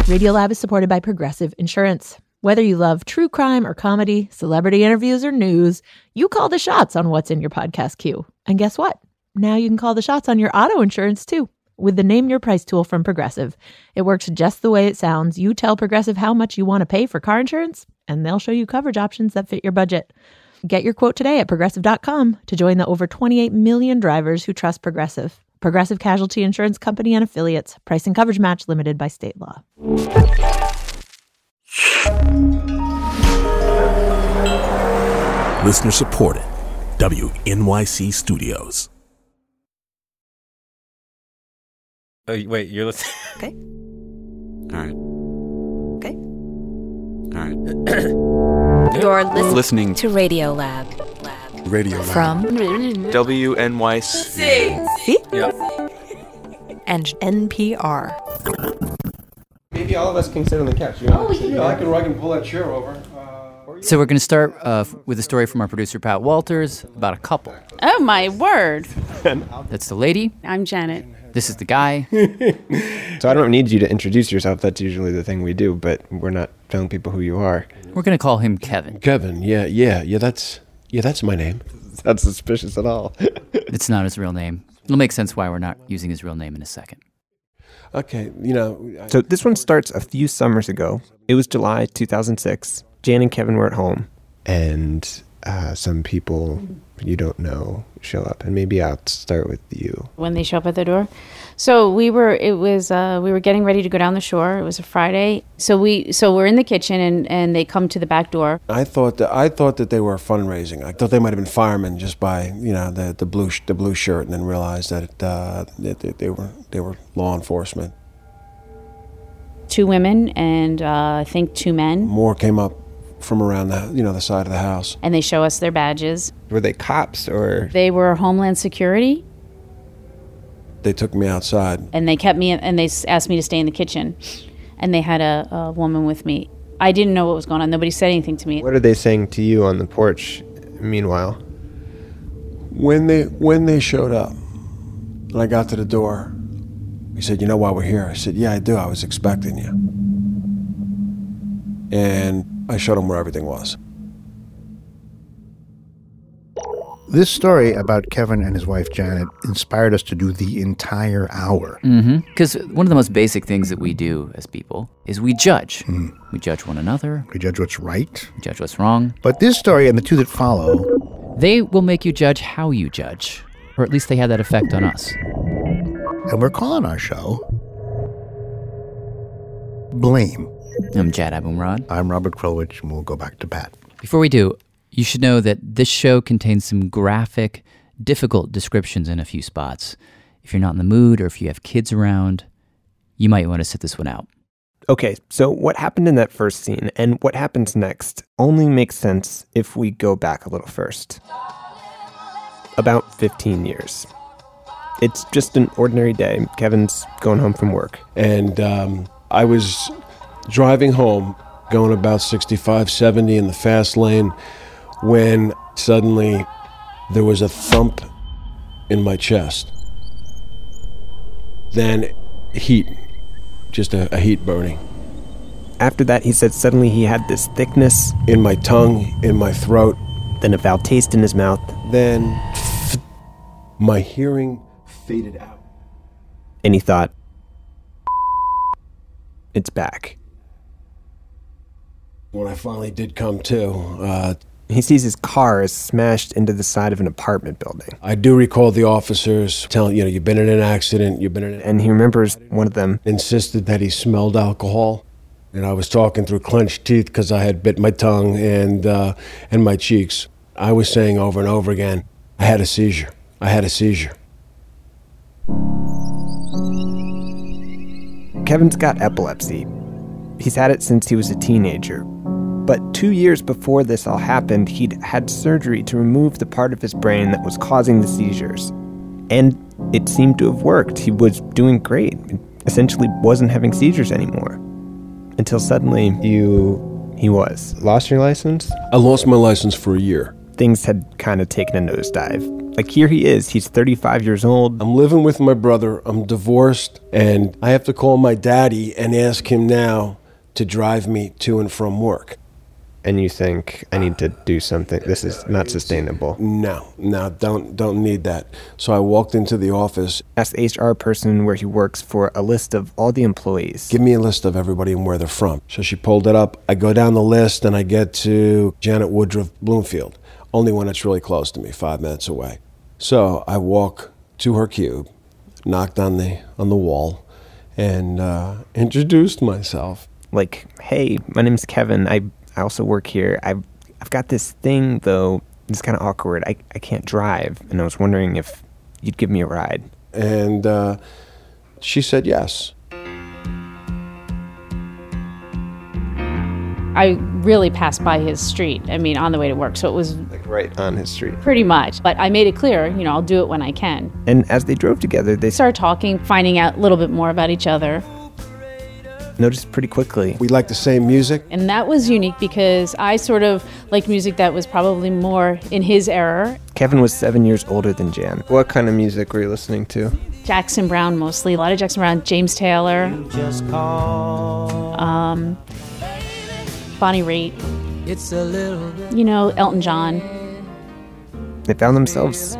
Radiolab is supported by Progressive Insurance. Whether you love true crime or comedy, celebrity interviews or news, you call the shots on what's in your podcast queue. And guess what? Now you can call the shots on your auto insurance too with the Name Your Price tool from Progressive. It works just the way it sounds. You tell Progressive how much you want to pay for car insurance, and they'll show you coverage options that fit your budget. Get your quote today at Progressive.com to join the over 28 million drivers who trust Progressive. Progressive Casualty Insurance Company and Affiliates. Price and coverage match limited by state law. Listener supported. WNYC Studios. Oh, wait, you're listening? Okay. All right. Okay. All right. You're Listening to Radiolab. Radio Lab. From WNYC. C Yep. and NPR. Maybe all of us can sit on the couch. Yeah, I can pull that chair over. So we're going to start with a story from our producer, Pat Walters, about a couple. Oh, my word. That's the lady. I'm Janet. This is the guy. So I don't need you to introduce yourself. That's usually the thing we do, but we're not telling people who you are. We're going to call him Kevin. Kevin, that's my name. It's not suspicious at all. It's not his real name. It'll make sense why we're not using his real name in a second. Okay, So this one starts a few summers ago. It was July 2006. Jan and Kevin were at home, and some people you don't know show up. And maybe I'll start with you. When they show up at the door. So we were getting ready to go down the shore. It was a Friday. So we're in the kitchen and they come to the back door. I thought that they were fundraising. I thought they might have been firemen just by the blue shirt, and then realized that they were law enforcement. 2 women and I think 2 men. More came up from around the side of the house. And they show us their badges. Were they cops or? They were Homeland Security. They took me outside. And they kept me, and they asked me to stay in the kitchen. And they had a woman with me. I didn't know what was going on. Nobody said anything to me. What are they saying to you on the porch, meanwhile? When they showed up, and I got to the door, he said, "You know why we're here?" I said, "Yeah, I do. I was expecting you." And I showed him where everything was. This story about Kevin and his wife Janet inspired us to do the entire hour. Because one of the most basic things that we do as people is we judge. We judge one another. We judge what's right. We judge what's wrong. But this story and the 2 that follow, they will make you judge how you judge. Or at least they had that effect on us. And we're calling our show Blame. I'm Jad Abumrad. I'm Robert Krulwich, and we'll go back to Pat. Before we do, you should know that this show contains some graphic, difficult descriptions in a few spots. If you're not in the mood or if you have kids around, you might want to sit this one out. Okay, so what happened in that first scene and what happens next only makes sense if we go back a little first. About 15 years. It's just an ordinary day. Kevin's going home from work. And I was driving home, going about 65, 70 in the fast lane, when suddenly there was a thump in my chest. Then heat, just a heat burning. After that, he said suddenly he had this thickness in my tongue, in my throat. Then a foul taste in his mouth. Then my hearing faded out. And he thought, it's back. When I finally did come to, he sees his car is smashed into the side of an apartment building. I do recall the officers telling, you've been in an accident, And he remembers one of them insisted that he smelled alcohol. And I was talking through clenched teeth because I had bit my tongue and my cheeks. I was saying over and over again, I had a seizure. Kevin's got epilepsy. He's had it since he was a teenager. But 2 years before this all happened, he'd had surgery to remove the part of his brain that was causing the seizures. And it seemed to have worked. He was doing great. He essentially wasn't having seizures anymore. Until suddenly, he was. Lost your license? I lost my license for a year. Things had kind of taken a nosedive. Like, here he is. He's 35 years old. I'm living with my brother. I'm divorced, and I have to call my daddy and ask him now to drive me to and from work. And you think, I need to do something. This is not sustainable. No, don't need that. So I walked into the office. Asked the HR person where he works for a list of all the employees. Give me a list of everybody and where they're from. So she pulled it up. I go down the list and I get to Janet Woodruff Bloomfield. Only one that's really close to me, 5 minutes away. So I walk to her cube, knocked on the wall, and introduced myself. Like, hey, my name's Kevin. I also work here. I've got this thing, though. It's kind of awkward. I can't drive, and I was wondering if you'd give me a ride. And she said yes. I really passed by his street, on the way to work, so it was like right on his street. Pretty much. But I made it clear, I'll do it when I can. And as they drove together, they started talking, finding out a little bit more about each other. Noticed pretty quickly we liked the same music. And that was unique because I sort of liked music that was probably more in his era. Kevin was 7 years older than Jan. What kind of music were you listening to? Jackson Browne mostly. A lot of Jackson Browne, James Taylor. Bonnie Raitt. Elton John. They found themselves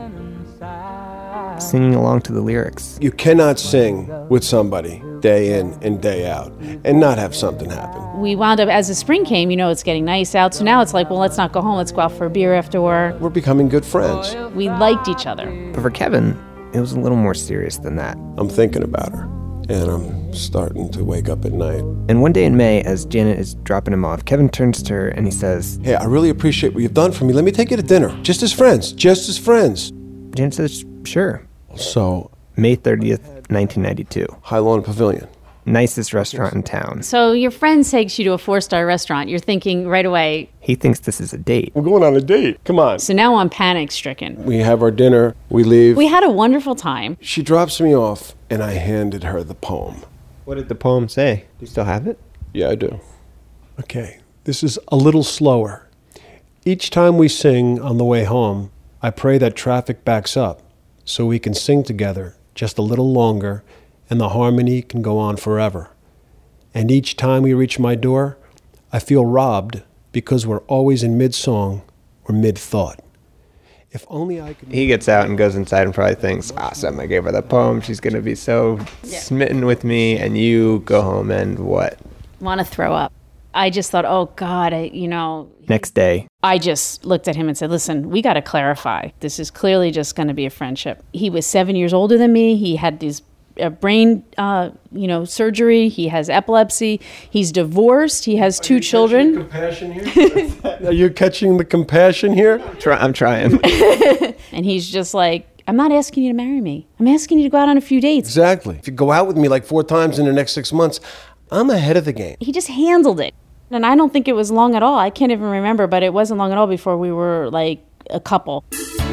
singing along to the lyrics. You cannot sing with somebody day in and day out and not have something happen. We wound up, as the spring came, it's getting nice out. So now it's like, well, let's not go home. Let's go out for a beer after work. We're becoming good friends. We liked each other. But for Kevin, it was a little more serious than that. I'm thinking about her, and I'm starting to wake up at night. And one day in May, as Janet is dropping him off, Kevin turns to her and he says, "Hey, I really appreciate what you've done for me. Let me take you to dinner. Just as friends. Janet says, sure. So, May 30th, 1992. High Lawn Pavilion. Nicest restaurant in town. So your friend takes you to a 4-star restaurant. You're thinking right away, he thinks this is a date. We're going on a date. Come on. So now I'm panic-stricken. We have our dinner. We leave. We had a wonderful time. She drops me off, and I handed her the poem. What did the poem say? Do you still have it? Yeah, I do. Okay, this is a little slower. Each time we sing on the way home, I pray that traffic backs up so we can sing together just a little longer and the harmony can go on forever. And each time we reach my door, I feel robbed because we're always in mid-song or mid-thought. If only I could... He gets out and goes inside and probably thinks, awesome, I gave her the poem. She's going to be so smitten with me. And you go home and what? Want to throw up. I just thought, oh, God, Next day. I just looked at him and said, listen, we got to clarify. This is clearly just going to be a friendship. He was 7 years older than me. He had these brain, surgery. He has epilepsy. He's divorced. He has 2 children. Are you catching the compassion here? I'm trying. And he's just like, I'm not asking you to marry me. I'm asking you to go out on a few dates. Exactly. If you go out with me like 4 times in the next 6 months, I'm ahead of the game. He just handled it. And I don't think it was long at all. I can't even remember, but it wasn't long at all before we were like a couple.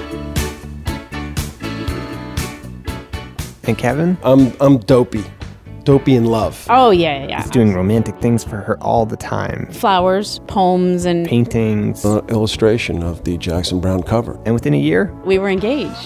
And Kevin? I'm dopey. Dopey in love. Oh, yeah. He's doing romantic things for her all the time. Flowers, poems, and... paintings. Illustration of the Jackson Browne cover. And within a year? We were engaged.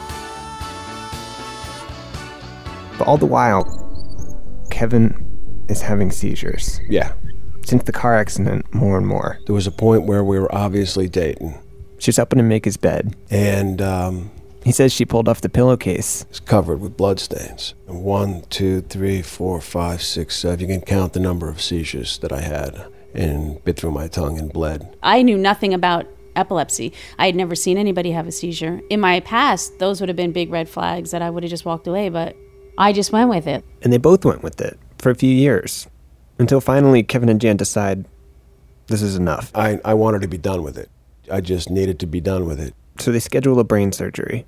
But all the while, Kevin is having seizures. Yeah. Since the car accident, more and more. There was a point where we were obviously dating. She's helping him make his bed. And, he says she pulled off the pillowcase. It's covered with bloodstains. 1, 2, 3, 4, 5, 6, 7. You can count the number of seizures that I had and bit through my tongue and bled. I knew nothing about epilepsy. I had never seen anybody have a seizure. In my past, those would have been big red flags that I would have just walked away, but I just went with it. And they both went with it for a few years. Until finally, Kevin and Jan decide this is enough. I wanted to be done with it. I just needed to be done with it. So they schedule a brain surgery.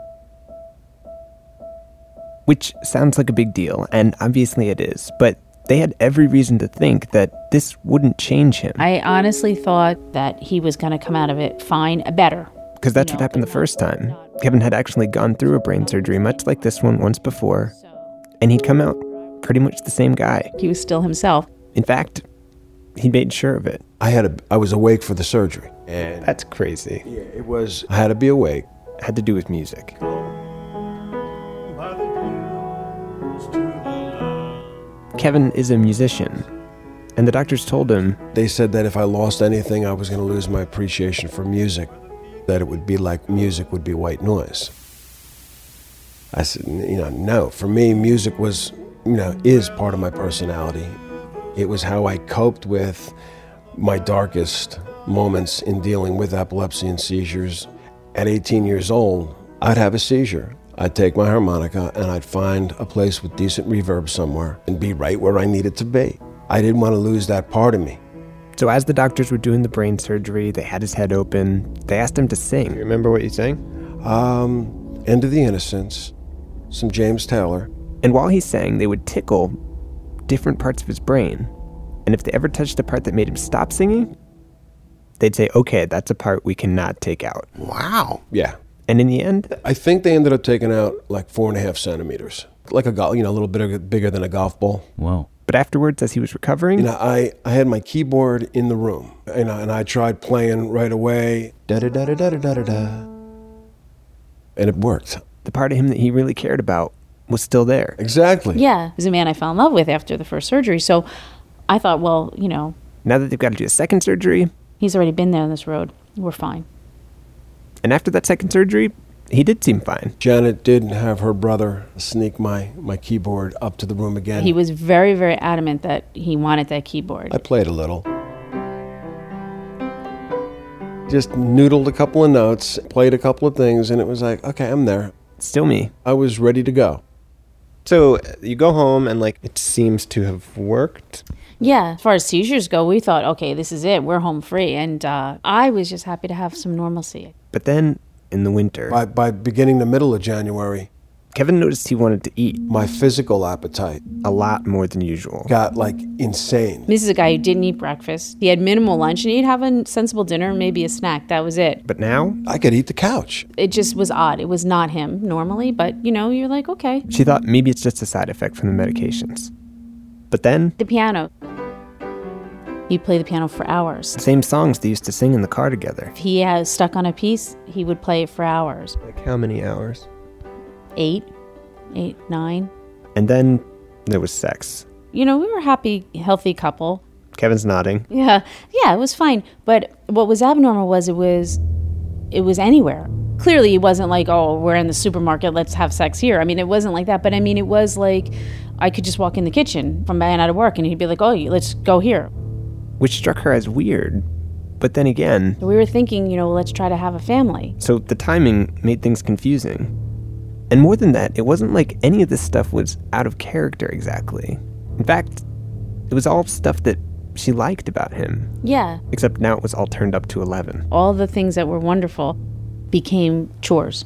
Which sounds like a big deal, and obviously it is, but they had every reason to think that this wouldn't change him. I honestly thought that he was going to come out of it fine, better. Because that's what happened the first time. Kevin had actually gone through a brain surgery, much like this one once before, and he'd come out pretty much the same guy. He was still himself. In fact, he made sure of it. I was awake for the surgery. And that's crazy. Yeah, it was. I had to be awake. had to do with music. Kevin is a musician, and the doctors told him, They said that if I lost anything, I was going to lose my appreciation for music, that it would be like music would be white noise. I said, no. For me, music was, is part of my personality. It was how I coped with my darkest moments in dealing with epilepsy and seizures. At 18 years old, I'd have a seizure. I'd take my harmonica and I'd find a place with decent reverb somewhere and be right where I needed to be. I didn't want to lose that part of me. So as the doctors were doing the brain surgery, they had his head open. They asked him to sing. You remember what you sang? End of the Innocents, some James Taylor. And while he sang, they would tickle different parts of his brain. And if they ever touched the part that made him stop singing, they'd say, okay, that's a part we cannot take out. Wow. Yeah. And in the end, I think they ended up taking out like 4.5 centimeters. Like a little bit bigger than a golf ball. Whoa. But afterwards, as he was recovering, I had my keyboard in the room, and I tried playing right away, da-da-da-da-da-da-da-da, and it worked. The part of him that he really cared about was still there. Exactly. Yeah, he was a man I fell in love with after the first surgery. So I thought, well, Now that they've got to do a second surgery, he's already been there on this road. We're fine. And after that second surgery, he did seem fine. Janet did have her brother sneak my keyboard up to the room again. He was very, very adamant that he wanted that keyboard. I played a little. Just noodled a couple of notes, played a couple of things, and it was like, okay, I'm there. Still me. I was ready to go. So you go home and it seems to have worked. Yeah, as far as seizures go, we thought, okay, this is it. We're home free. And I was just happy to have some normalcy. But then in the winter, By beginning the middle of January, Kevin noticed he wanted to eat. My physical appetite, a lot more than usual, got insane. This is a guy who didn't eat breakfast. He had minimal lunch, and he'd have a sensible dinner, maybe a snack. That was it. But now, I could eat the couch. It just was odd. It was not him normally, but you're like, okay. She thought maybe it's just a side effect from the medications. But then, the piano. He'd play the piano for hours. The same songs they used to sing in the car together. If he was stuck on a piece, he would play it for hours. Like how many hours? 8, 9. And then there was sex. We were a happy, healthy couple. Kevin's nodding. Yeah, it was fine. But what was abnormal was it was anywhere. Clearly, it wasn't like, oh, we're in the supermarket, let's have sex here. I mean, it wasn't like that. But I mean, it was like I could just walk in the kitchen from being out of work, and he'd be like, oh, let's go here. Which struck her as weird. But then again, we were thinking, let's try to have a family. So the timing made things confusing. And more than that, it wasn't like any of this stuff was out of character exactly. In fact, it was all stuff that she liked about him. Yeah. Except now it was all turned up to 11. All the things that were wonderful became chores.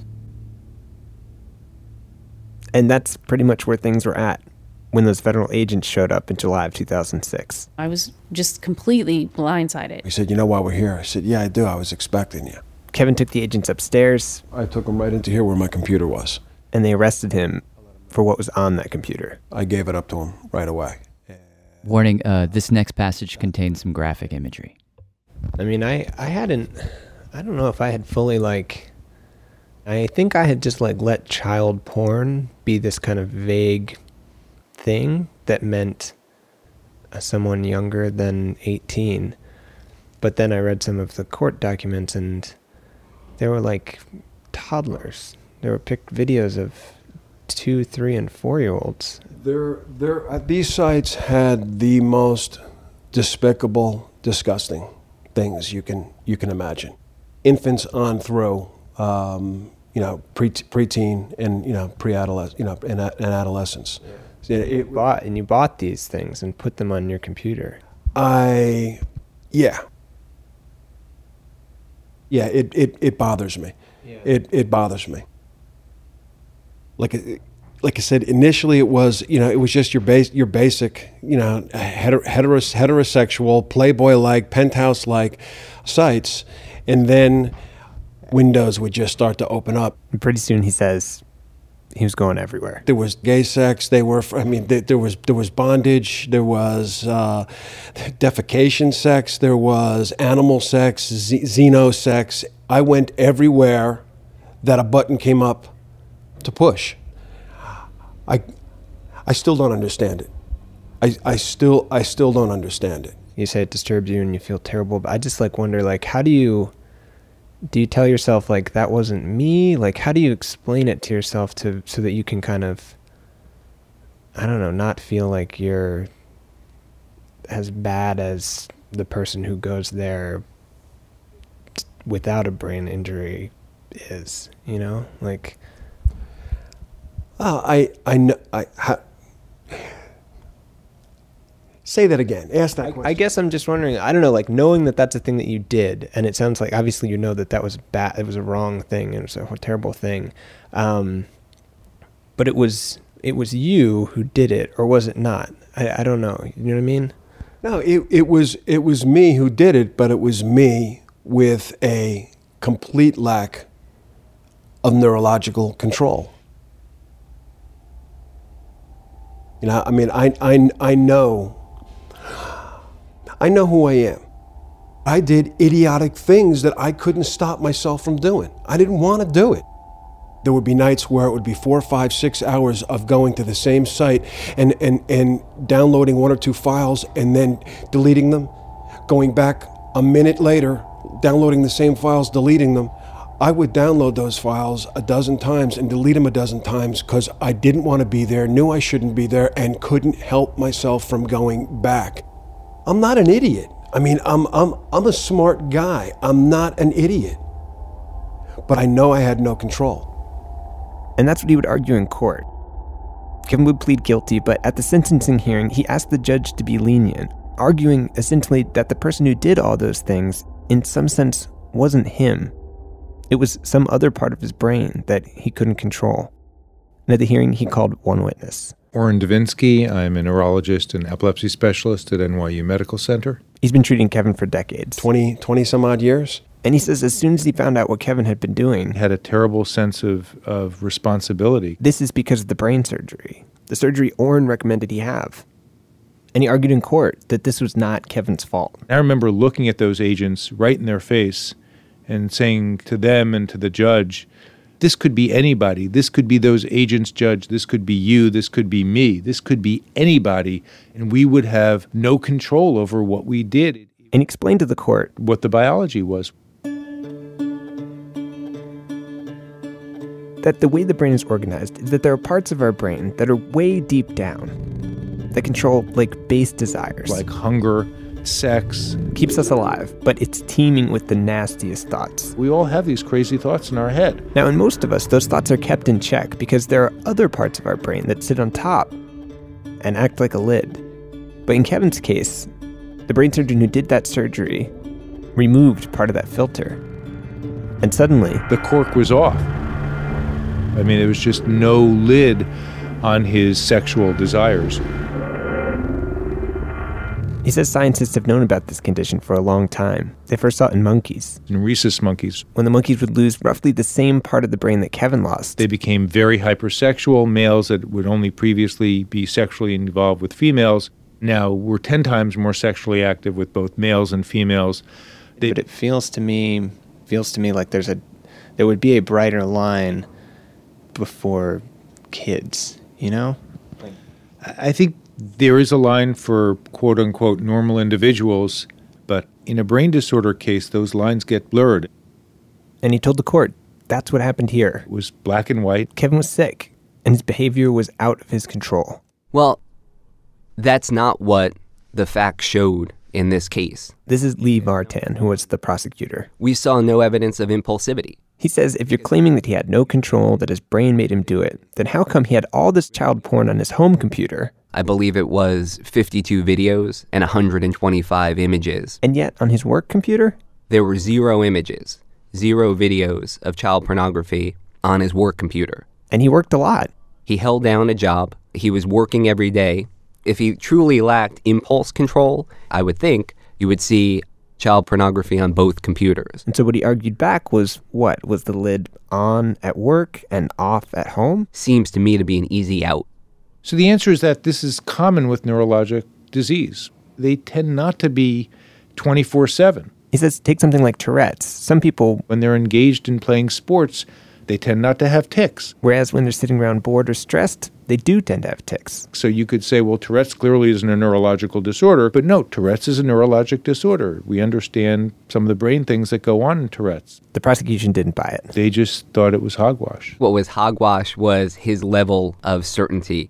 And that's pretty much where things were at when those federal agents showed up in July of 2006. I was just completely blindsided. He said, you know why we're here? I said, yeah, I do. I was expecting you. Kevin took the agents upstairs. I took them right into here where my computer was. And they arrested him for what was on that computer. I gave it up to him right away. Warning, this next passage contains some graphic imagery. I mean, I don't know if I had fully I think I had just let child porn be this kind of vague thing that meant someone younger than 18. But then I read some of the court documents and they were toddlers. There were picked videos of 2, 3, and 4-year-olds. These sites had the most despicable, disgusting things you can imagine. Infants on through, preteen and pre-adolescent, and adolescence. Yeah. You bought these things and put them on your computer. Yeah, it bothers me. Yeah. It bothers me. Like I said, initially it was just your basic, heterosexual, Playboy-like, penthouse-like sites, and then windows would just start to open up. And pretty soon, he says, he was going everywhere. There was gay sex. There was bondage. There was defecation sex. There was animal sex, xeno sex. I went everywhere that a button came up to push. I still don't understand it. I still don't understand it. You say it disturbs you and you feel terrible, but I just like wonder, like, how do you tell yourself, like, that wasn't me? Like, how do you explain it to yourself so that you can kind of, I don't know, not feel like you're as bad as the person who goes there without a brain injury is, you know? Like, say that again. Ask that question. I guess I'm just wondering, I don't know, like, knowing that that's a thing that you did, and it sounds like, obviously you know that was bad, it was a wrong thing, and it was a terrible thing. But it was you who did it, or was it not? I don't know. You know what I mean? No, it was me who did it, but it was me with a complete lack of neurological control. You know, I mean, I know who I am. I did idiotic things that I couldn't stop myself from doing. I didn't want to do it. There would be nights where it would be 4, 5, 6 hours of going to the same site and downloading 1 or 2 files and then deleting them, going back a minute later, downloading the same files, deleting them. I would download those files a dozen times and delete them a dozen times because I didn't want to be there, knew I shouldn't be there, and couldn't help myself from going back. I'm not an idiot. I mean, I'm a smart guy. I'm not an idiot. But I know I had no control. And that's what he would argue in court. Kevin would plead guilty, but at the sentencing hearing, he asked the judge to be lenient, arguing essentially that the person who did all those things, in some sense, wasn't him. It was some other part of his brain that he couldn't control. And at the hearing, he called one witness. Oren Davinsky. I'm a neurologist and epilepsy specialist at NYU Medical Center. He's been treating Kevin for decades. 20 some odd years. And he says as soon as he found out what Kevin had been doing, Had a terrible sense of responsibility. This is because of the brain surgery. The surgery Oren recommended he have. And he argued in court that this was not Kevin's fault. I remember looking at those agents right in their face and saying to them and to the judge, this could be anybody. This could be those agents, judge. This could be you. This could be me. This could be anybody. And we would have no control over what we did. And he explained to the court what the biology was. That the way the brain is organized is that there are parts of our brain that are way deep down that control, like, base desires. Like hunger, sex. Keeps us alive, but it's teeming with the nastiest thoughts. We all have these crazy thoughts in our head. Now, in most of us, those thoughts are kept in check because there are other parts of our brain that sit on top and act like a lid. But in Kevin's case, the brain surgeon who did that surgery removed part of that filter. And suddenly, the cork was off. I mean, it was just no lid on his sexual desires. He says scientists have known about this condition for a long time. They first saw it in monkeys. In rhesus monkeys. When the monkeys would lose roughly the same part of the brain that Kevin lost. They became very hypersexual. Males that would only previously be sexually involved with females now were 10 times more sexually active with both males and females. But it feels to me like there would be a brighter line before kids, you know? I think there is a line for quote-unquote normal individuals, but in a brain disorder case, those lines get blurred. And he told the court that's what happened here. It was black and white. Kevin was sick, and his behavior was out of his control. Well, that's not what the facts showed in this case. This is Lee Vartan, who was the prosecutor. We saw no evidence of impulsivity. He says if you're claiming that he had no control, that his brain made him do it, then how come he had all this child porn on his home computer? I believe it was 52 videos and 125 images. And yet, on his work computer? There were 0 images, 0 videos of child pornography on his work computer. And he worked a lot. He held down a job. He was working every day. If he truly lacked impulse control, I would think you would see child pornography on both computers. And so what he argued back was what? Was the lid on at work and off at home? Seems to me to be an easy out. So the answer is that this is common with neurologic disease. They tend not to be 24/7. He says take something like Tourette's. Some people, when they're engaged in playing sports, They tend not to have tics. Whereas when they're sitting around bored or stressed, they do tend to have tics. So you could say, well, Tourette's clearly isn't a neurological disorder. But no, Tourette's is a neurologic disorder. We understand some of the brain things that go on in Tourette's. The prosecution didn't buy it. They just thought it was hogwash. What was hogwash was his level of certainty.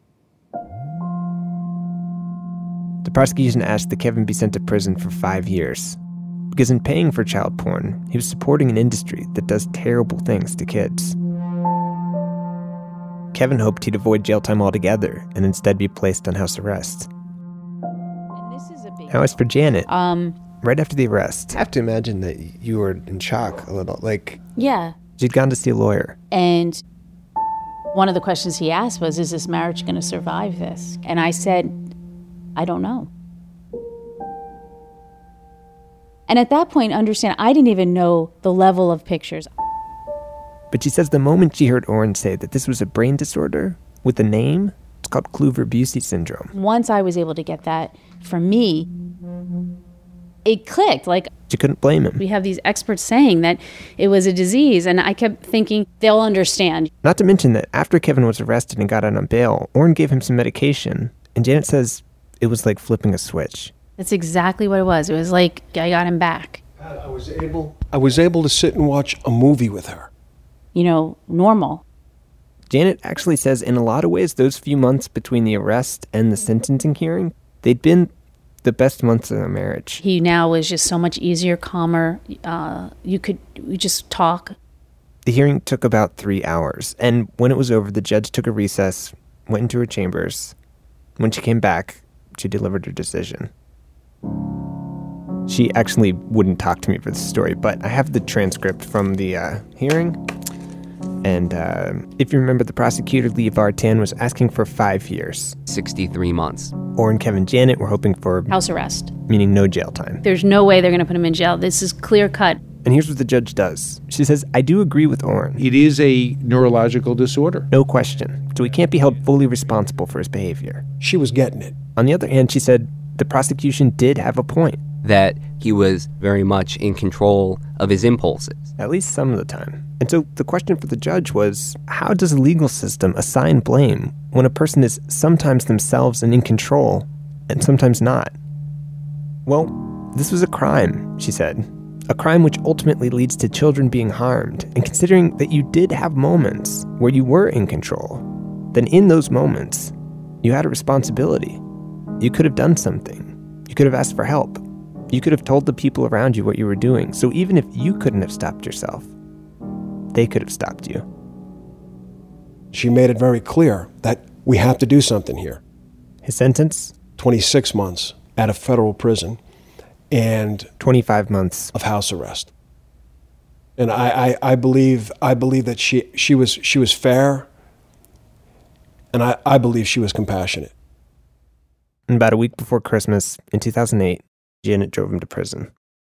The prosecution asked that Kevin be sent to prison for 5 years. Because in paying for child porn, he was supporting an industry that does terrible things to kids. Kevin hoped he'd avoid jail time altogether and instead be placed on house arrest. Now, as for Janet, right after the arrest, I have to imagine that you were in shock a little. Yeah. she'd gone to see a lawyer. And one of the questions he asked was, is this marriage going to survive this? And I said, I don't know. And at that point, understand, I didn't even know the level of pictures. But she says the moment she heard Orrin say that this was a brain disorder with a name, it's called Kluver-Bucy syndrome. Once I was able to get that for me, it clicked. Like, she couldn't blame him. We have these experts saying that it was a disease, and I kept thinking they'll understand. Not to mention that after Kevin was arrested and got out on bail, Orrin gave him some medication, and Janet says it was like flipping a switch. That's exactly what it was. It was like I got him back. I was able to sit and watch a movie with her. You know, normal. Janet actually says in a lot of ways, those few months between the arrest and the sentencing hearing, they'd been the best months of their marriage. He now was just so much easier, calmer. We just talk. The hearing took about 3 hours, and when it was over, the judge took a recess, went into her chambers. When she came back, she delivered her decision. She actually wouldn't talk to me for this story, but I have the transcript from the hearing. And if you remember, the prosecutor, Lee Vartan, was asking for 5 years. 63 months. Orrin, Kevin, Janet were hoping for house arrest, meaning no jail time. There's no way they're going to put him in jail. This is clear cut. And here's what the judge does. She says, I do agree with Orrin. It is a neurological disorder. No question. So he can't be held fully responsible for his behavior. She was getting it. On the other hand, she said the prosecution did have a point. That he was very much in control of his impulses. At least some of the time. And so the question for the judge was, how does a legal system assign blame when a person is sometimes themselves and in control and sometimes not? Well, this was a crime, she said. A crime which ultimately leads to children being harmed. And considering that you did have moments where you were in control, then in those moments, you had a responsibility. You could have done something. You could have asked for help. You could have told the people around you what you were doing. So even if you couldn't have stopped yourself, they could have stopped you. She made it very clear that we have to do something here. His sentence? 26 months at a federal prison and 25 months of house arrest. And I believe that she was fair, and I believe she was compassionate. And about a week before Christmas in 2008, Janet drove him to prison.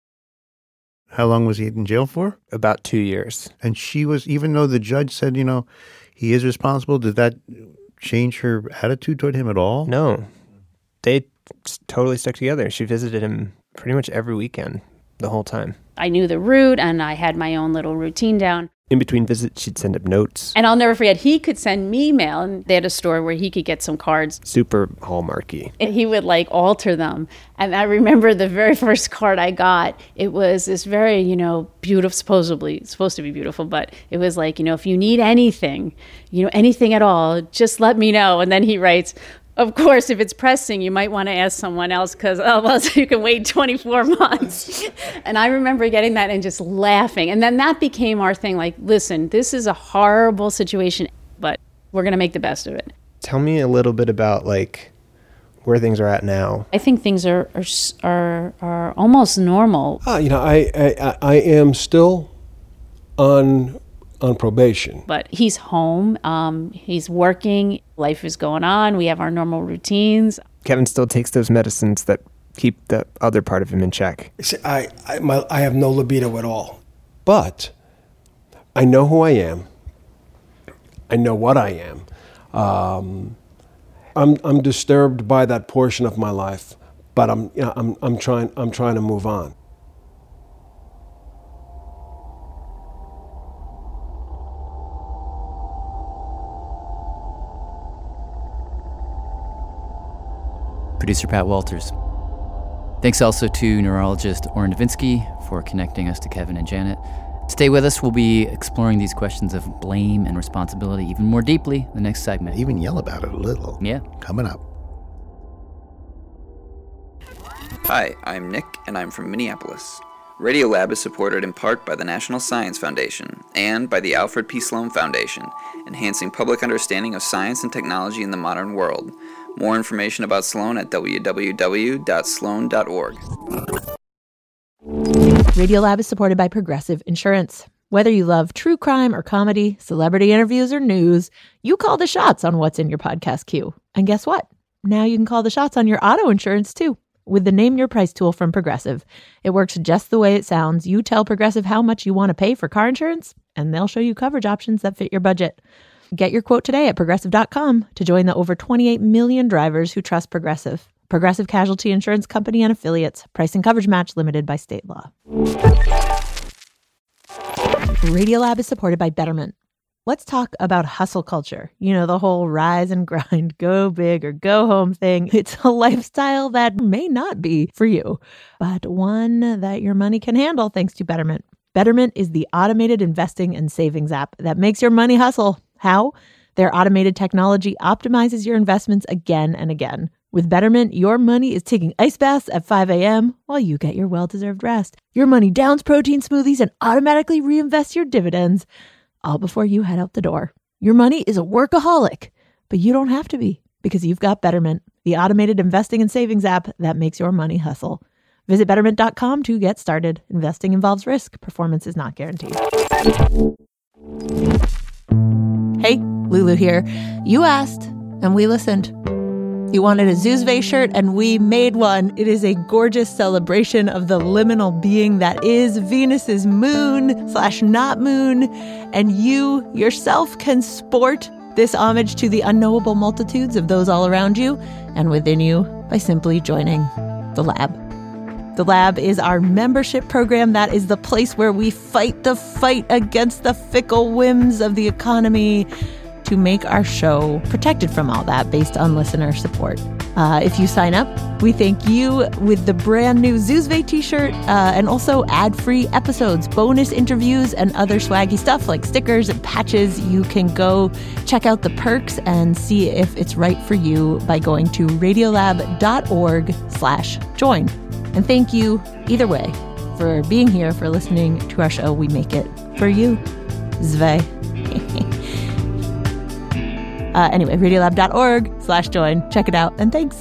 How long was he in jail for? About 2 years. And she was, even though the judge said, he is responsible, did that change her attitude toward him at all? No. They totally stuck together. She visited him pretty much every weekend, the whole time. I knew the route, and I had my own little routine down. In between visits, she'd send him notes. And I'll never forget, he could send me mail, and they had a store where he could get some cards. Super Hallmarky. And he would, alter them. And I remember the very first card I got, it was this very, beautiful, supposedly, it's supposed to be beautiful, but it was like, if you need anything, anything at all, just let me know. And then he writes, of course, if it's pressing, you might want to ask someone else because otherwise you can wait 24 months. And I remember getting that and just laughing. And then that became our thing. Like, listen, this is a horrible situation, but we're going to make the best of it. Tell me a little bit about, where things are at now. I think things are almost normal. I am still on probation. But he's home. He's working. Life is going on. We have our normal routines. Kevin still takes those medicines that keep the other part of him in check. See, I have no libido at all. But I know who I am. I know what I am. I'm disturbed by that portion of my life, but I'm trying to move on. producer Pat Walters. Thanks also to neurologist Oren Novinsky for connecting us to Kevin and Janet. Stay with us. We'll be exploring these questions of blame and responsibility even more deeply in the next segment. Even yell about it a little. Yeah. Coming up. Hi, I'm Nick, and I'm from Minneapolis. Radiolab is supported in part by the National Science Foundation and by the Alfred P. Sloan Foundation, enhancing public understanding of science and technology in the modern world. More information about Sloan at www.sloan.org. Radiolab is supported by Progressive Insurance. Whether you love true crime or comedy, celebrity interviews or news, you call the shots on what's in your podcast queue. And guess what? Now you can call the shots on your auto insurance too. With the Name Your Price tool from Progressive. It works just the way it sounds. You tell Progressive how much you want to pay for car insurance, and they'll show you coverage options that fit your budget. Get your quote today at Progressive.com to join the over 28 million drivers who trust Progressive. Progressive Casualty Insurance Company and Affiliates. Price and coverage match limited by state law. Radiolab is supported by Betterment. Let's talk about hustle culture. You know, the whole rise and grind, go big or go home thing. It's a lifestyle that may not be for you, but one that your money can handle thanks to Betterment. Betterment is the automated investing and savings app that makes your money hustle. How? Their automated technology optimizes your investments again and again. With Betterment, your money is taking ice baths at 5 a.m. while you get your well-deserved rest. Your money downs protein smoothies and automatically reinvests your dividends, all before you head out the door. Your money is a workaholic, but you don't have to be because you've got Betterment, the automated investing and savings app that makes your money hustle. Visit Betterment.com to get started. Investing involves risk. Performance is not guaranteed. Hey, Lulu here. You asked, and we listened. You wanted a Zuzve shirt, and we made one. It is a gorgeous celebration of the liminal being that is Venus's moon/not moon, and you yourself can sport this homage to the unknowable multitudes of those all around you and within you by simply joining the lab. The lab is our membership program. That is the place where we fight the fight against the fickle whims of the economy to make our show protected from all that based on listener support. If you sign up, we thank you with the brand new Zuzve t-shirt and also ad-free episodes, bonus interviews, and other swaggy stuff like stickers and patches. You can go check out the perks and see if it's right for you by going to radiolab.org/join. And thank you, either way, for being here, for listening to our show. We make it for you. Zve. Anyway, radiolab.org/join. Check it out, and thanks.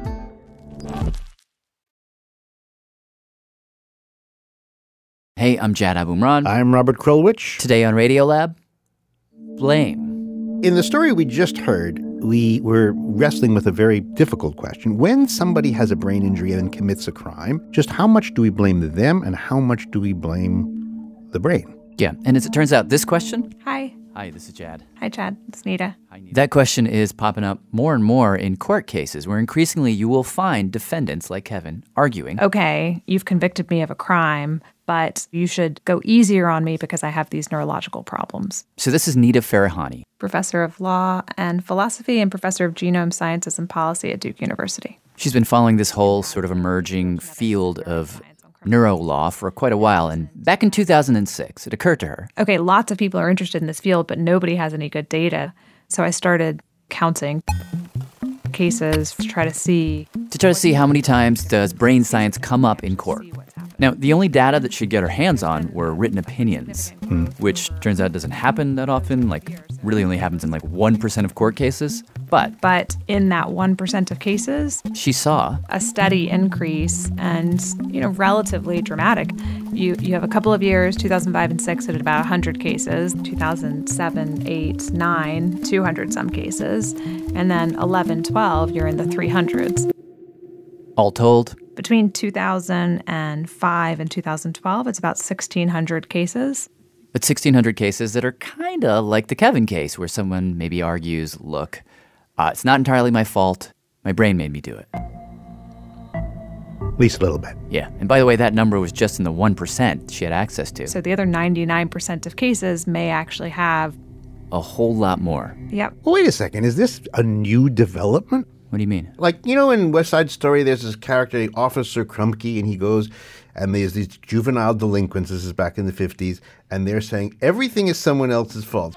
Hey, I'm Jad Abumrad. I'm Robert Krulwich. Today on Radiolab, blame. In the story we just heard, we were wrestling with a very difficult question. When somebody has a brain injury and commits a crime, just how much do we blame them and how much do we blame the brain? Yeah, and as it turns out, this question... Hi. Hi, this is Jad. Hi, Chad. It's Nita. Hi, Nita. That question is popping up more and more in court cases where increasingly you will find defendants like Kevin arguing. Okay, you've convicted me of a crime, but you should go easier on me because I have these neurological problems. So this is Nita Farahani, professor of law and philosophy and professor of genome sciences and policy at Duke University. She's been following this whole sort of emerging field of neurolaw for quite a while, and back in 2006, it occurred to her. Okay, lots of people are interested in this field, but nobody has any good data. So I started counting cases to try to see how many times does brain science come up in court. Now, the only data that she'd get her hands on were written opinions, which turns out doesn't happen that often, like really only happens in like 1% of court cases. But in that 1% of cases, she saw a steady increase and, relatively dramatic. You have a couple of years, 2005 and 6, at about 100 cases, 2007, 8, 9, 200 some cases, and then 11, 12, you're in the 300s. All told, between 2005 and 2012, it's about 1,600 cases. But 1,600 cases that are kind of like the Kevin case, where someone maybe argues, look, it's not entirely my fault. My brain made me do it. At least a little bit. Yeah. And by the way, that number was just in the 1% she had access to. So the other 99% of cases may actually have a whole lot more. Yep. Well, wait a second. Is this a new development? What do you mean? Like, you know, in West Side Story, there's this character, Officer Krumke, and he goes, and there's these juvenile delinquents, this is back in the 50s, and they're saying everything is someone else's fault.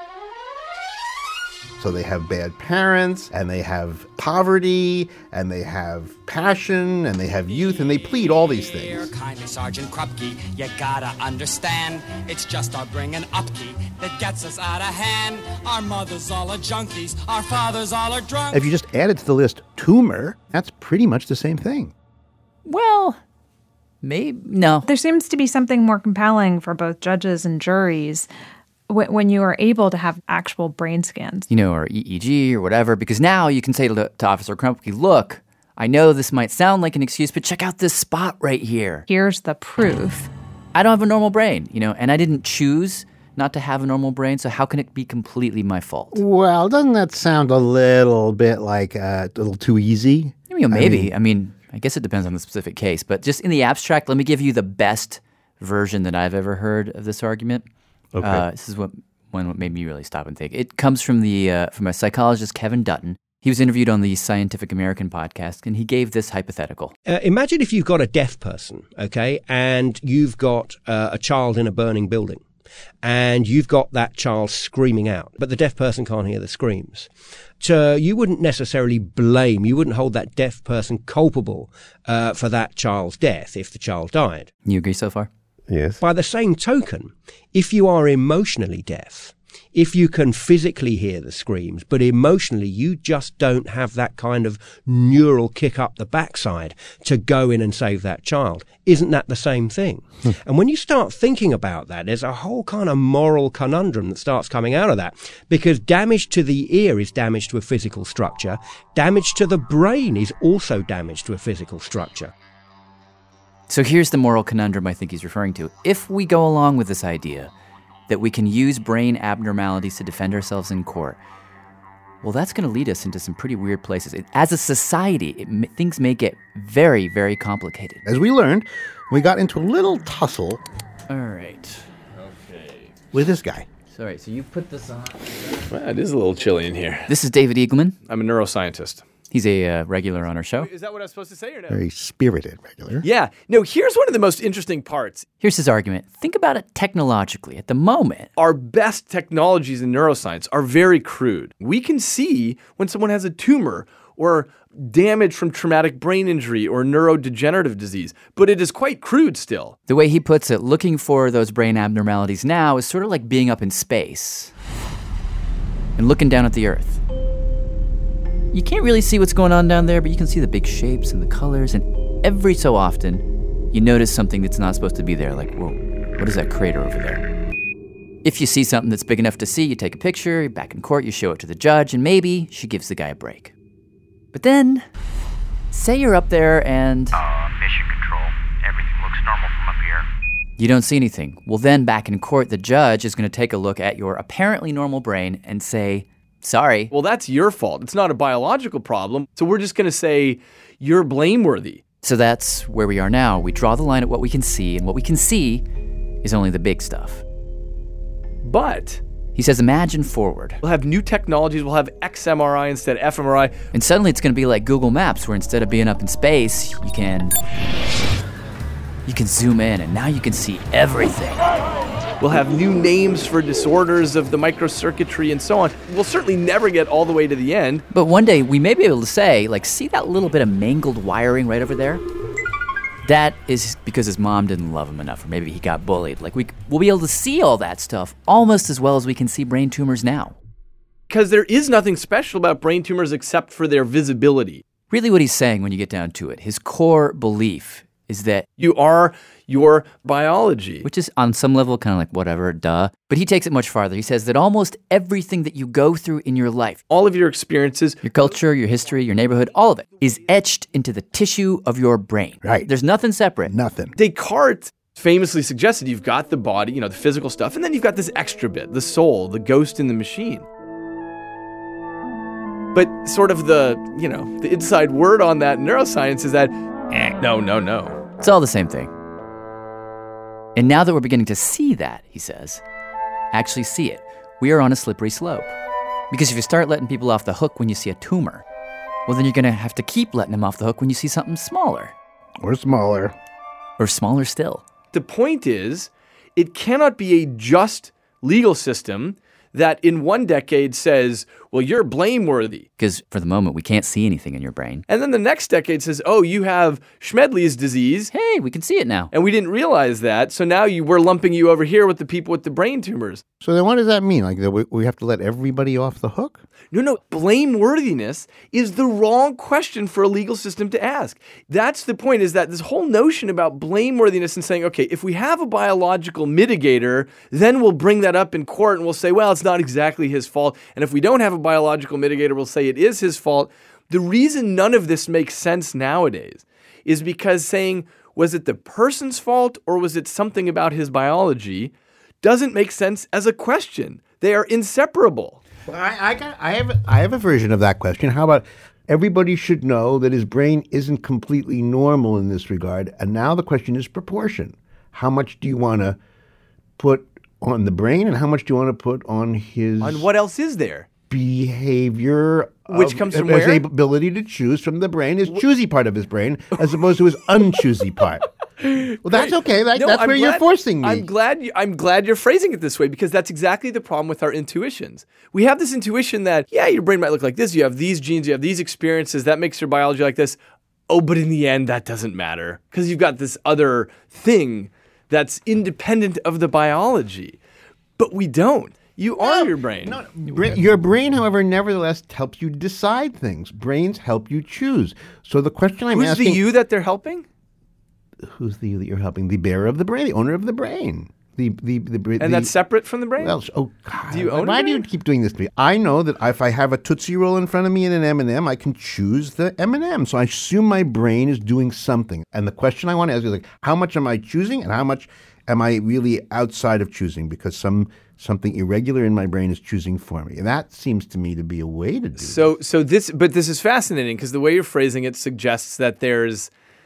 So they have bad parents, and they have poverty, and they have passion, and they have youth, and they plead all these things. Kindly, Sergeant Krupke, you gotta understand, it's just our bringing upkeep that gets us out of hand. Our mothers all are junkies, our fathers all are drunk. If you just added to the list tumor, that's pretty much the same thing. Well, maybe, no. There seems to be something more compelling for both judges and juries when you are able to have actual brain scans. You know, or EEG or whatever, because now you can say to Officer Krupke, look, I know this might sound like an excuse, but check out this spot right here. Here's the proof. I don't have a normal brain, you know, and I didn't choose not to have a normal brain, so how can it be completely my fault? Well, doesn't that sound a little bit like a little too easy? I mean, maybe. I mean, I guess it depends on the specific case, but just in the abstract, let me give you the best version that I've ever heard of this argument. Okay. This is what made me really stop and think. It comes from from a psychologist, Kevin Dutton. He was interviewed on the Scientific American podcast, and he gave this hypothetical. Imagine if you've got a deaf person, okay, and you've got a child in a burning building, and you've got that child screaming out, but the deaf person can't hear the screams. So you wouldn't necessarily you wouldn't hold that deaf person culpable for that child's death if the child died. You agree so far? Yes. By the same token, if you are emotionally deaf, if you can physically hear the screams, but emotionally you just don't have that kind of neural kick up the backside to go in and save that child, isn't that the same thing? And when you start thinking about that, there's a whole kind of moral conundrum that starts coming out of that, because damage to the ear is damage to a physical structure. Damage to the brain is also damage to a physical structure. So here's the moral conundrum I think he's referring to. If we go along with this idea that we can use brain abnormalities to defend ourselves in court, well, that's going to lead us into some pretty weird places. As a society, things may get very, very complicated. As we learned, we got into a little tussle. All right. Okay. With this guy. Sorry, so you put this on. Well, it is a little chilly in here. This is David Eagleman. I'm a neuroscientist. He's a regular on our show. Is that what I was supposed to say or no? Very spirited regular. Yeah. No, here's one of the most interesting parts. Here's his argument. Think about it technologically. At the moment, our best technologies in neuroscience are very crude. We can see when someone has a tumor or damage from traumatic brain injury or neurodegenerative disease, but it is quite crude still. The way he puts it, looking for those brain abnormalities now is sort of like being up in space and looking down at the Earth. You can't really see what's going on down there, but you can see the big shapes and the colors, and every so often, you notice something that's not supposed to be there, like, whoa, what is that crater over there? If you see something that's big enough to see, you take a picture, you're back in court, you show it to the judge, and maybe she gives the guy a break. But then, say you're up there and... mission control. Everything looks normal from up here. You don't see anything. Well, then, back in court, the judge is going to take a look at your apparently normal brain and say... Sorry. Well, that's your fault. It's not a biological problem. So we're just going to say you're blameworthy. So that's where we are now. We draw the line at what we can see, and what we can see is only the big stuff. But... he says, imagine forward. We'll have new technologies. We'll have XMRI instead of fMRI. And suddenly it's going to be like Google Maps, where instead of being up in space, you can zoom in, and now you can see everything. We'll have new names for disorders of the microcircuitry and so on. We'll certainly never get all the way to the end. But one day we may be able to say, like, see that little bit of mangled wiring right over there? That is because his mom didn't love him enough, or maybe he got bullied. Like, we'll be able to see all that stuff almost as well as we can see brain tumors now. Because there is nothing special about brain tumors except for their visibility. Really what he's saying when you get down to it, his core belief is that you are your biology. Which is on some level kind of like whatever, duh. But he takes it much farther. He says that almost everything that you go through in your life, all of your experiences, your culture, your history, your neighborhood, all of it is etched into the tissue of your brain. Right. There's nothing separate. Nothing. Descartes famously suggested you've got the body, the physical stuff, and then you've got this extra bit, the soul, the ghost in the machine. But sort of the inside word on that in neuroscience is that, no. It's all the same thing. And now that we're beginning to see that, he says, actually see it, we are on a slippery slope. Because if you start letting people off the hook when you see a tumor, well, then you're going to have to keep letting him off the hook when you see something smaller. Or smaller. Or smaller still. The point is, it cannot be a just legal system that in one decade says, well, you're blameworthy. Because for the moment, we can't see anything in your brain. And then the next decade says, oh, you have Schmedley's disease. Hey, we can see it now. And we didn't realize that. So now we're lumping you over here with the people with the brain tumors. So then what does that mean? Like we have to let everybody off the hook? No. Blameworthiness is the wrong question for a legal system to ask. That's the point, is that this whole notion about blameworthiness and saying, okay, if we have a biological mitigator, then we'll bring that up in court and we'll say, well, it's not exactly his fault. And if we don't have a biological mitigator, we'll say it is his fault. The reason none of this makes sense nowadays is because saying, was it the person's fault or was it something about his biology, doesn't make sense as a question. They are inseparable. Well, I have a version of that question. How about everybody should know that his brain isn't completely normal in this regard, and now the question is proportion. How much do you want to put on the brain, and how much do you want to put on his... On what else is there? Behavior, which comes from his where? ability to choose from the brain, his choosy part of his brain, as opposed to his unchoosy part. Well, that's okay. That's where you're forcing me. I'm glad you're phrasing it this way, because that's exactly the problem with our intuitions. We have this intuition that, yeah, your brain might look like this. You have these genes, you have these experiences. That makes your biology like this. Oh, but in the end, that doesn't matter, because you've got this other thing that's independent of the biology. But we don't. You are your brain. No, your brain, however, nevertheless helps you decide things. Brains help you choose. So the question I'm asking... Who's the you that they're helping? Who's the you that you're helping? The bearer of the brain, the owner of the brain. And that's separate from the brain? Well, oh, God. Do you own Why do you keep doing this to me? I know that if I have a Tootsie Roll in front of me and an M&M, I can choose the M&M. So I assume my brain is doing something. And the question I want to ask is, like, how much am I choosing and how much am I really outside of choosing? Because something irregular in my brain is choosing for me. And that seems to me to be a way to do it. But this is fascinating, because the way you're phrasing it suggests that there's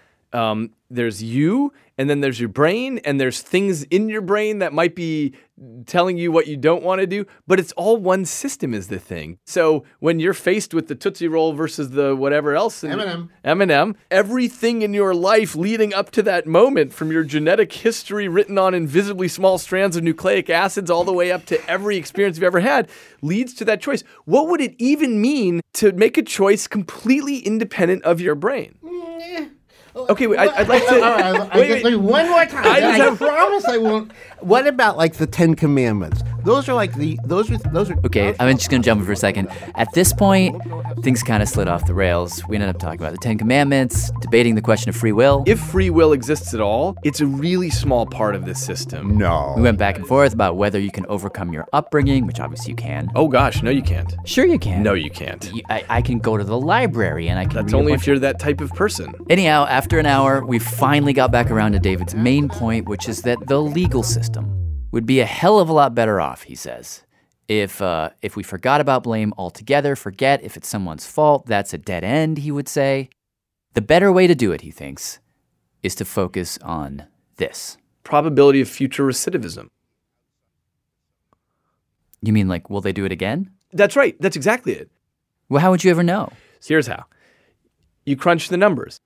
you, and then there's your brain, and there's things in your brain that might be telling you what you don't want to do, but it's all one system is the thing. So when you're faced with the Tootsie Roll versus the whatever else, M&M, everything in your life leading up to that moment, from your genetic history written on invisibly small strands of nucleic acids all the way up to every experience you've ever had, leads to that choice. What would it even mean to make a choice completely independent of your brain? Okay, I'd like to... Wait, one more time. I promise I won't. What about, like, the Ten Commandments? Those are like those are... Okay, I'm just going to jump in for a second. At this point, things kind of slid off the rails. We ended up talking about the Ten Commandments, debating the question of free will. If free will exists at all, it's a really small part of this system. No. We went back and forth about whether you can overcome your upbringing, which obviously you can. Oh, gosh, no, you can't. Sure you can. No, you can't. I can go to the library and I can That's read only if you're that type of person. Anyhow, after an hour, we finally got back around to David's main point, which is that the legal system would be a hell of a lot better off, he says. If we forgot about blame altogether, forget if it's someone's fault, that's a dead end, he would say. The better way to do it, he thinks, is to focus on this. Probability of future recidivism. You mean like, will they do it again? That's right. That's exactly it. Well, how would you ever know? Here's how. You crunch the numbers.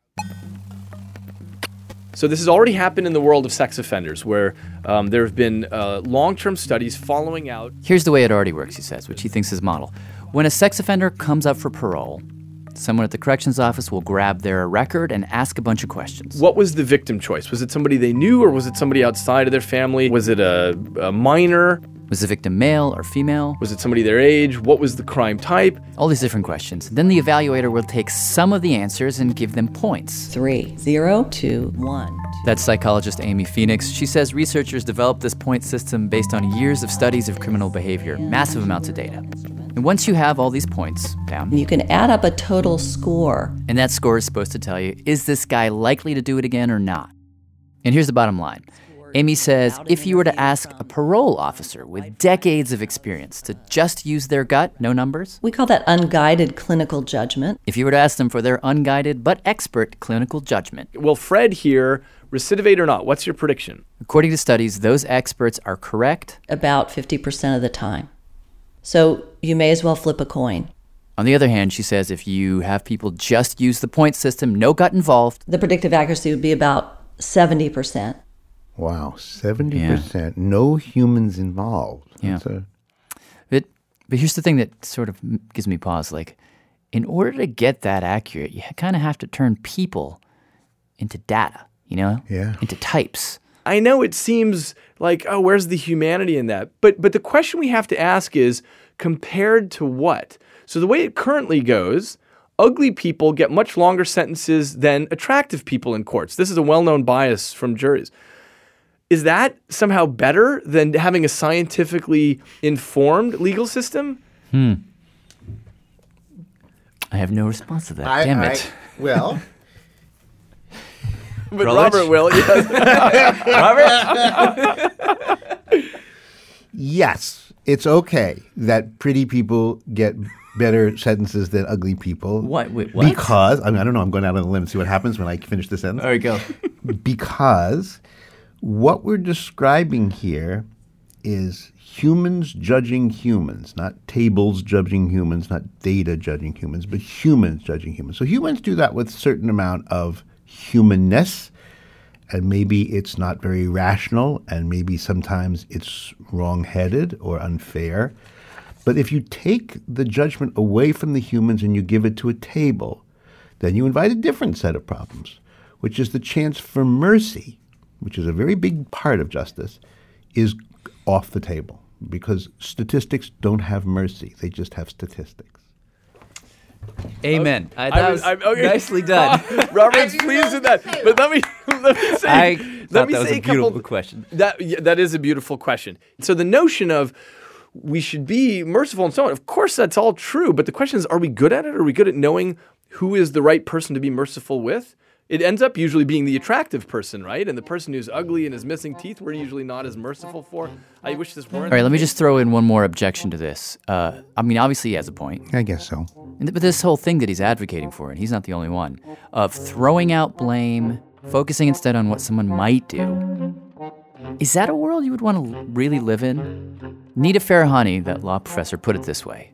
So this has already happened in the world of sex offenders, where there have been long-term studies following out. Here's the way it already works, he says, which he thinks is model. When a sex offender comes up for parole, someone at the corrections office will grab their record and ask a bunch of questions. What was the victim choice? Was it somebody they knew, or was it somebody outside of their family? Was it a minor? Was the victim male or female? Was it somebody their age? What was the crime type? All these different questions. Then the evaluator will take some of the answers and give them points. 3, 0, 2, 1. That's psychologist Amy Phoenix. She says researchers developed this point system based on years of studies of criminal behavior, massive amounts of data. And once you have all these points down, you can add up a total score. And that score is supposed to tell you, is this guy likely to do it again or not? And here's the bottom line. Amy says if you were to ask a parole officer with decades of experience to just use their gut, no numbers. We call that unguided clinical judgment. If you were to ask them for their unguided but expert clinical judgment. Will Fred here recidivate or not? What's your prediction? According to studies, those experts are correct about 50% of the time. So you may as well flip a coin. On the other hand, she says if you have people just use the point system, no gut involved. The predictive accuracy would be about 70%. Wow, 70%. No humans involved. Yeah. That's a- But here's the thing that sort of gives me pause. Like, in order to get that accurate, you kind of have to turn people into data, you know? Yeah. Into types. I know it seems like, oh, where's the humanity in that? But the question we have to ask is, compared to what? So the way it currently goes, ugly people get much longer sentences than attractive people in courts. This is a well-known bias from juries. Is that somehow better than having a scientifically informed legal system? I have no response to that. Damn it. Well... But Rutledge? Robert will, yes. Robert? Yes, it's okay that pretty people get better sentences than ugly people. What? Wait, what? Because, I don't know, I'm going out on a limb to see what happens when I finish the sentence. There you go. Because what we're describing here is humans judging humans, not tables judging humans, not data judging humans, but humans judging humans. So humans do that with a certain amount of humanness, and maybe it's not very rational, and maybe sometimes it's wrong-headed or unfair. But if you take the judgment away from the humans and you give it to a table, then you invite a different set of problems, which is the chance for mercy, which is a very big part of justice, is off the table, because statistics don't have mercy. They just have statistics. Amen. That was nicely done. Robert's pleased with that. But let me say, I thought that was a beautiful question. That is a beautiful question. So the notion of we should be merciful and so on, of course that's all true. But the question is, are we good at it? Are we good at knowing who is the right person to be merciful with? It ends up usually being the attractive person, right? And the person who's ugly and is missing teeth, we're usually not as merciful for. I wish this weren't. All right, let me just throw in one more objection to this. Obviously he has a point. I guess so. But this whole thing that he's advocating for, and he's not the only one, of throwing out blame, focusing instead on what someone might do. Is that a world you would want to really live in? Nita Farahani, that law professor, put it this way.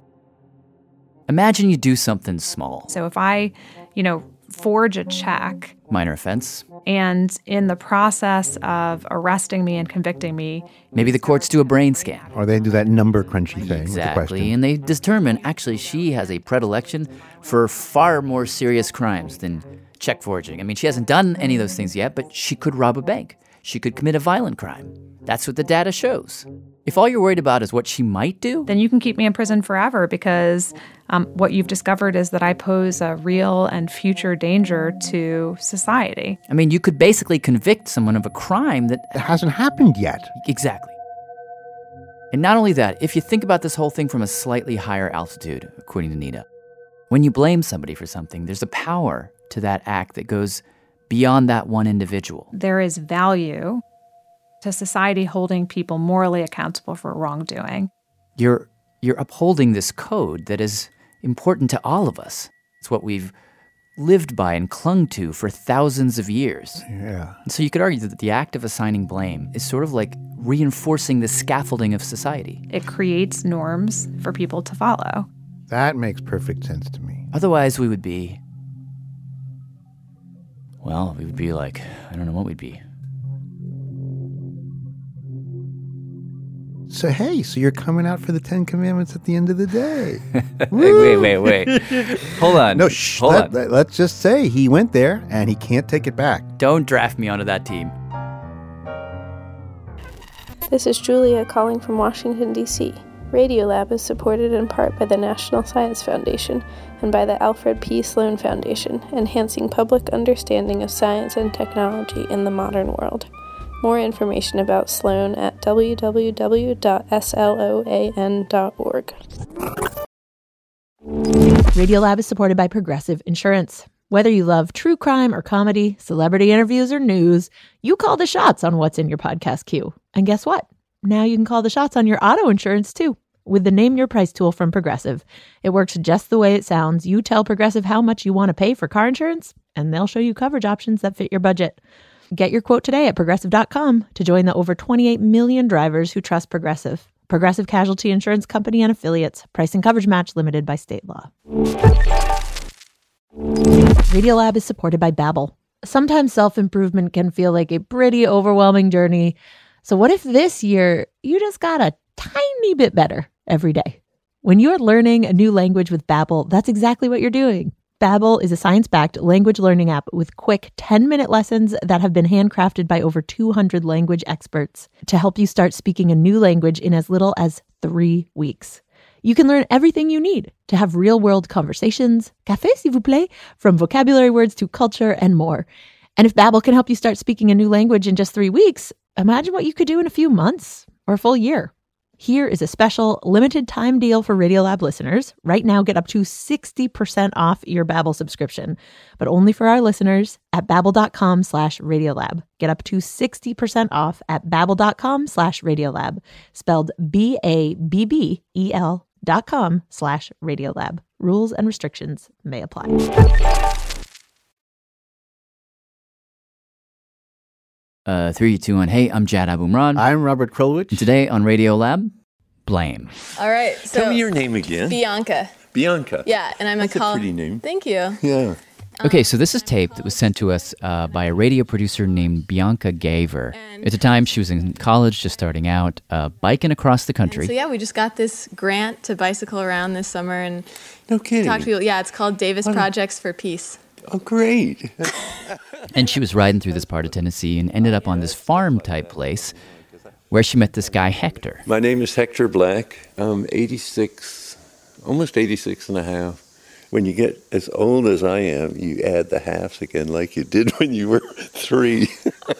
Imagine you do something small. So if I, forge a check. Minor offense. And in the process of arresting me and convicting me, maybe the courts do a brain scan. Or they do that number crunchy thing. Exactly. And they determine, actually, she has a predilection for far more serious crimes than check forging. I mean, she hasn't done any of those things yet, but she could rob a bank. She could commit a violent crime. That's what the data shows. If all you're worried about is what she might do, then you can keep me in prison forever because what you've discovered is that I pose a real and future danger to society. I mean, you could basically convict someone of a crime that hasn't happened yet. Exactly. And not only that, if you think about this whole thing from a slightly higher altitude, according to Nita, when you blame somebody for something, there's a power to that act that goes beyond that one individual. There is value to society holding people morally accountable for wrongdoing. You're upholding this code that is important to all of us. It's what we've lived by and clung to for thousands of years. Yeah. And so you could argue that the act of assigning blame is sort of like reinforcing the scaffolding of society. It creates norms for people to follow. That makes perfect sense to me. Otherwise, we would be like, I don't know what we'd be. So, hey, you're coming out for the 10 Commandments at the end of the day. Wait. Hold on. No, Hold on. Let's just say he went there and he can't take it back. Don't draft me onto that team. This is Julia calling from Washington, D.C. Radiolab is supported in part by the National Science Foundation and by the Alfred P. Sloan Foundation, enhancing public understanding of science and technology in the modern world. More information about Sloan at www.sloan.org. Radiolab is supported by Progressive Insurance. Whether you love true crime or comedy, celebrity interviews or news, you call the shots on what's in your podcast queue. And guess what? Now you can call the shots on your auto insurance too with the Name Your Price tool from Progressive. It works just the way it sounds. You tell Progressive how much you want to pay for car insurance, and they'll show you coverage options that fit your budget. Get your quote today at Progressive.com to join the over 28 million drivers who trust Progressive. Progressive Casualty Insurance Company and Affiliates. Price and coverage match limited by state law. Radiolab is supported by Babbel. Sometimes self-improvement can feel like a pretty overwhelming journey. So what if this year you just got a tiny bit better every day? When you're learning a new language with Babbel, that's exactly what you're doing. Babbel is a science-backed language learning app with quick 10-minute lessons that have been handcrafted by over 200 language experts to help you start speaking a new language in as little as 3 weeks. You can learn everything you need to have real-world conversations, café s'il vous plaît, from vocabulary words to culture and more. And if Babbel can help you start speaking a new language in just 3 weeks, imagine what you could do in a few months or a full year. Here is a special limited time deal for Radiolab listeners. Right now, get up to 60% off your Babbel subscription, but only for our listeners at babbel.com/Radiolab. Get up to 60% off at babbel.com/Radiolab, spelled BABBEL.com/Radiolab. Rules and restrictions may apply. 3, 2, 1. Hey, I'm Jad Abumrad. I'm Robert Krulwich. And today on Radiolab, blame. All right. So tell me your name again. Bianca. Bianca. Yeah, and I'm That's a pretty name. Thank you. Yeah. Okay, so this is tape that was sent to us by a radio producer named Bianca Gaver. At the time, she was in college, just starting out, biking across the country. So yeah, we just got this grant to bicycle around this summer and no kidding. Talk to people. Yeah, it's called Davis Projects for Peace. Oh, great. And she was riding through this part of Tennessee and ended up on this farm-type place where she met this guy, Hector. My name is Hector Black. I'm 86, almost 86 and a half. When you get as old as I am, you add the halves again like you did when you were 3.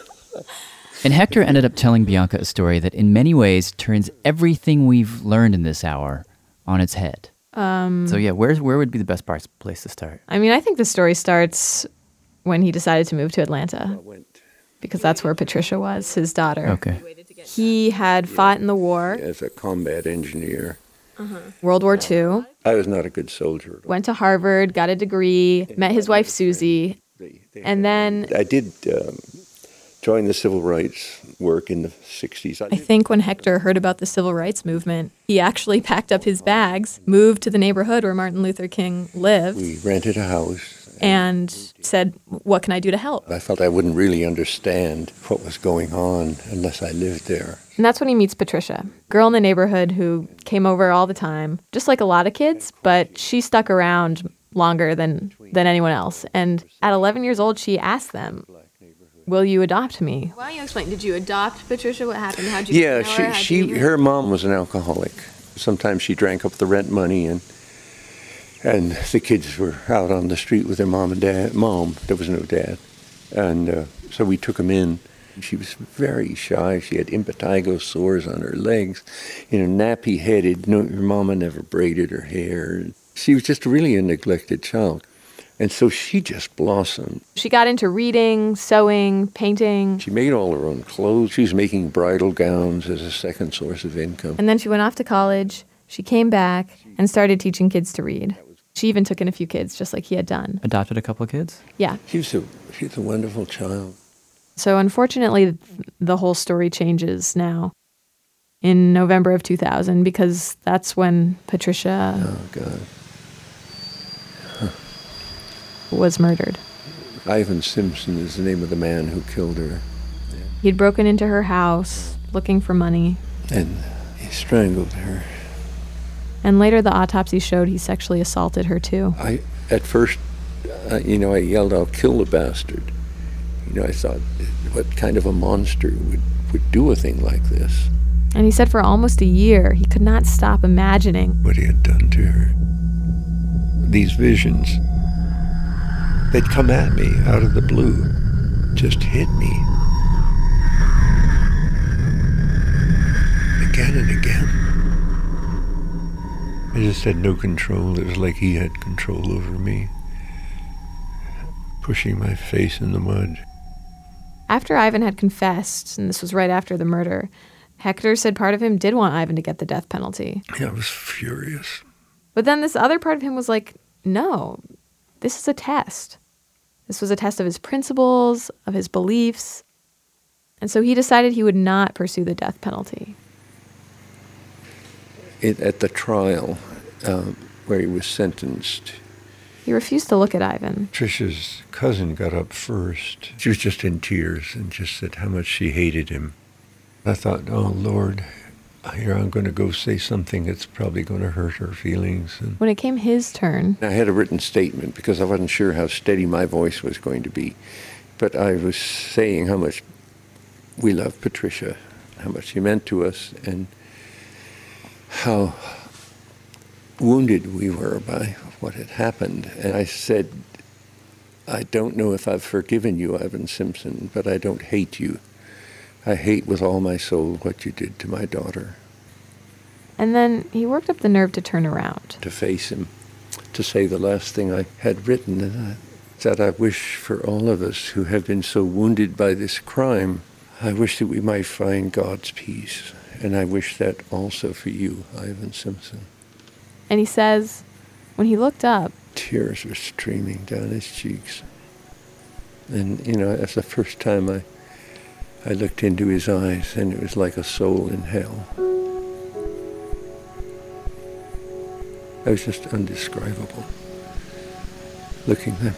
And Hector ended up telling Bianca a story that in many ways turns everything we've learned in this hour on its head. So yeah, where would be the best place to start? I mean, I think the story starts when he decided to move to Atlanta, because that's where Patricia was, his daughter. Okay. He had fought in the war. As a combat engineer. World War II. I was not a good soldier. Went to Harvard, got a degree, met his wife Susie, and then... I did join the civil rights work in the 60s. I think when Hector heard about the civil rights movement, he actually packed up his bags, moved to the neighborhood where Martin Luther King lived. We rented a house. And said, what can I do to help? I felt I wouldn't really understand what was going on unless I lived there. And that's when he meets Patricia, girl in the neighborhood who came over all the time, just like a lot of kids, but she stuck around longer than anyone else. And at 11 years old, she asked them, will you adopt me? Why don't you explain? Did you adopt Patricia? What happened? How'd you Yeah, know her mom was an alcoholic. Sometimes she drank up the rent money and the kids were out on the street with their mom and dad. Mom, there was no dad. And so we took them in. She was very shy. She had impetigo sores on her legs, nappy-headed. Her mama never braided her hair. She was just really a neglected child. And so she just blossomed. She got into reading, sewing, painting. She made all her own clothes. She was making bridal gowns as a second source of income. And then she went off to college. She came back and started teaching kids to read. She even took in a few kids, just like he had done. Adopted a couple of kids? Yeah. She's a wonderful child. So unfortunately, the whole story changes now in November of 2000, because that's when Patricia was murdered. Ivan Simpson is the name of the man who killed her. He'd broken into her house looking for money. And he strangled her. And later the autopsy showed he sexually assaulted her too. At first, I yelled, "I'll kill the bastard." I thought, what kind of a monster would do a thing like this? And he said for almost a year, he could not stop imagining what he had done to her. These visions, they'd come at me out of the blue, just hit me. Again and again. I just had no control. It was like he had control over me, pushing my face in the mud. After Ivan had confessed, and this was right after the murder, Hector said part of him did want Ivan to get the death penalty. Yeah, I was furious. But then this other part of him was like, no, this is a test. This was a test of his principles, of his beliefs. And so he decided he would not pursue the death penalty. at the trial where he was sentenced. He refused to look at Ivan. Trisha's cousin got up first. She was just in tears and just said how much she hated him. I thought, oh, Lord, here I'm going to go say something that's probably going to hurt her feelings. And When it came his turn, I had a written statement because I wasn't sure how steady my voice was going to be. But I was saying how much we loved Patricia, how much she meant to us, and how wounded we were by what had happened. And I said, I don't know if I've forgiven you, Ivan Simpson, but I don't hate you. I hate with all my soul what you did to my daughter. and then he worked up the nerve to turn around. To face him, to say the last thing I had written, and that I wish for all of us who have been so wounded by this crime, I wish that we might find God's peace. And I wish that also for you, Ivan Simpson. And he says, when he looked up, Tears were streaming down his cheeks. And, that's the first time I looked into his eyes, and it was like a soul in hell. It was just indescribable, looking at him.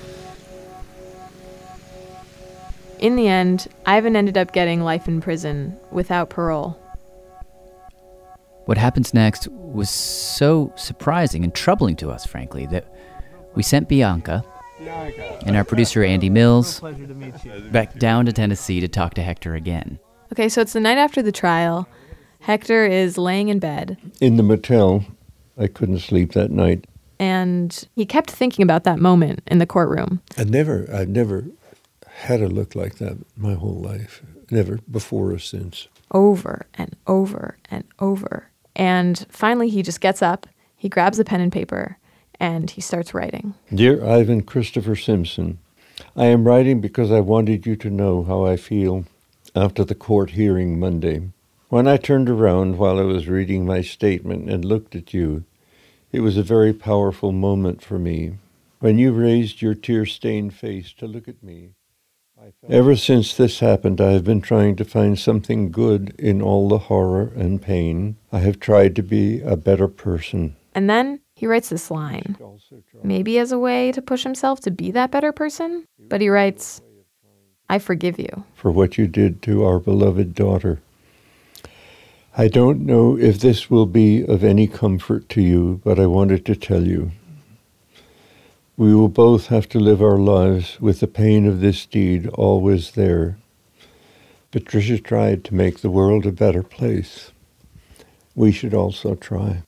in the end, Ivan ended up getting life in prison without parole. What happens next was so surprising and troubling to us, frankly, that we sent Bianca and our producer Andy Mills back down to Tennessee to talk to Hector again. Okay, so it's the night after the trial. Hector is laying in bed, In the motel, I couldn't sleep that night. and he kept thinking about that moment in the courtroom. I've never had a look like that my whole life. Never before or since. Over and over and over. And finally, he just gets up, he grabs a pen and paper, and he starts writing. Dear Ivan Christopher Simpson, I am writing because I wanted you to know how I feel after the court hearing Monday. When I turned around while I was reading my statement and looked at you, it was a very powerful moment for me. When you raised your tear-stained face to look at me, ever since this happened, I have been trying to find something good in all the horror and pain. I have tried to be a better person. And then he writes this line, maybe as a way to push himself to be that better person, but he writes, I forgive you. For what you did to our beloved daughter. I don't know if this will be of any comfort to you, but I wanted to tell you. We will both have to live our lives with the pain of this deed always there. Patricia tried to make the world a better place. We should also try.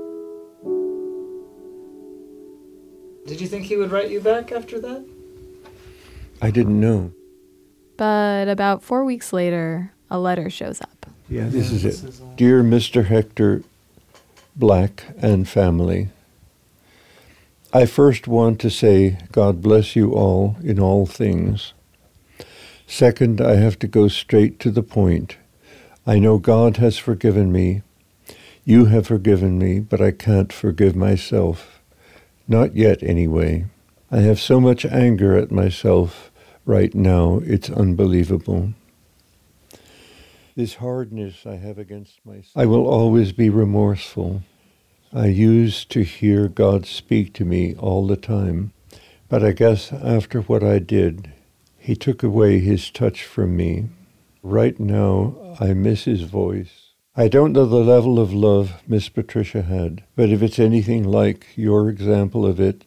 Did you think he would write you back after that? I didn't know. But about 4 weeks later, a letter shows up. Yeah, this is it. Dear Mr. Hector Black and family, I first want to say God bless you all in all things. Second, I have to go straight to the point. I know God has forgiven me. You have forgiven me, but I can't forgive myself. Not yet, anyway. I have so much anger at myself right now, it's unbelievable. This hardness I have against myself. I will always be remorseful. I used to hear God speak to me all the time, but I guess after what I did, He took away His touch from me. Right now, I miss His voice. I don't know the level of love Miss Patricia had, but if it's anything like your example of it,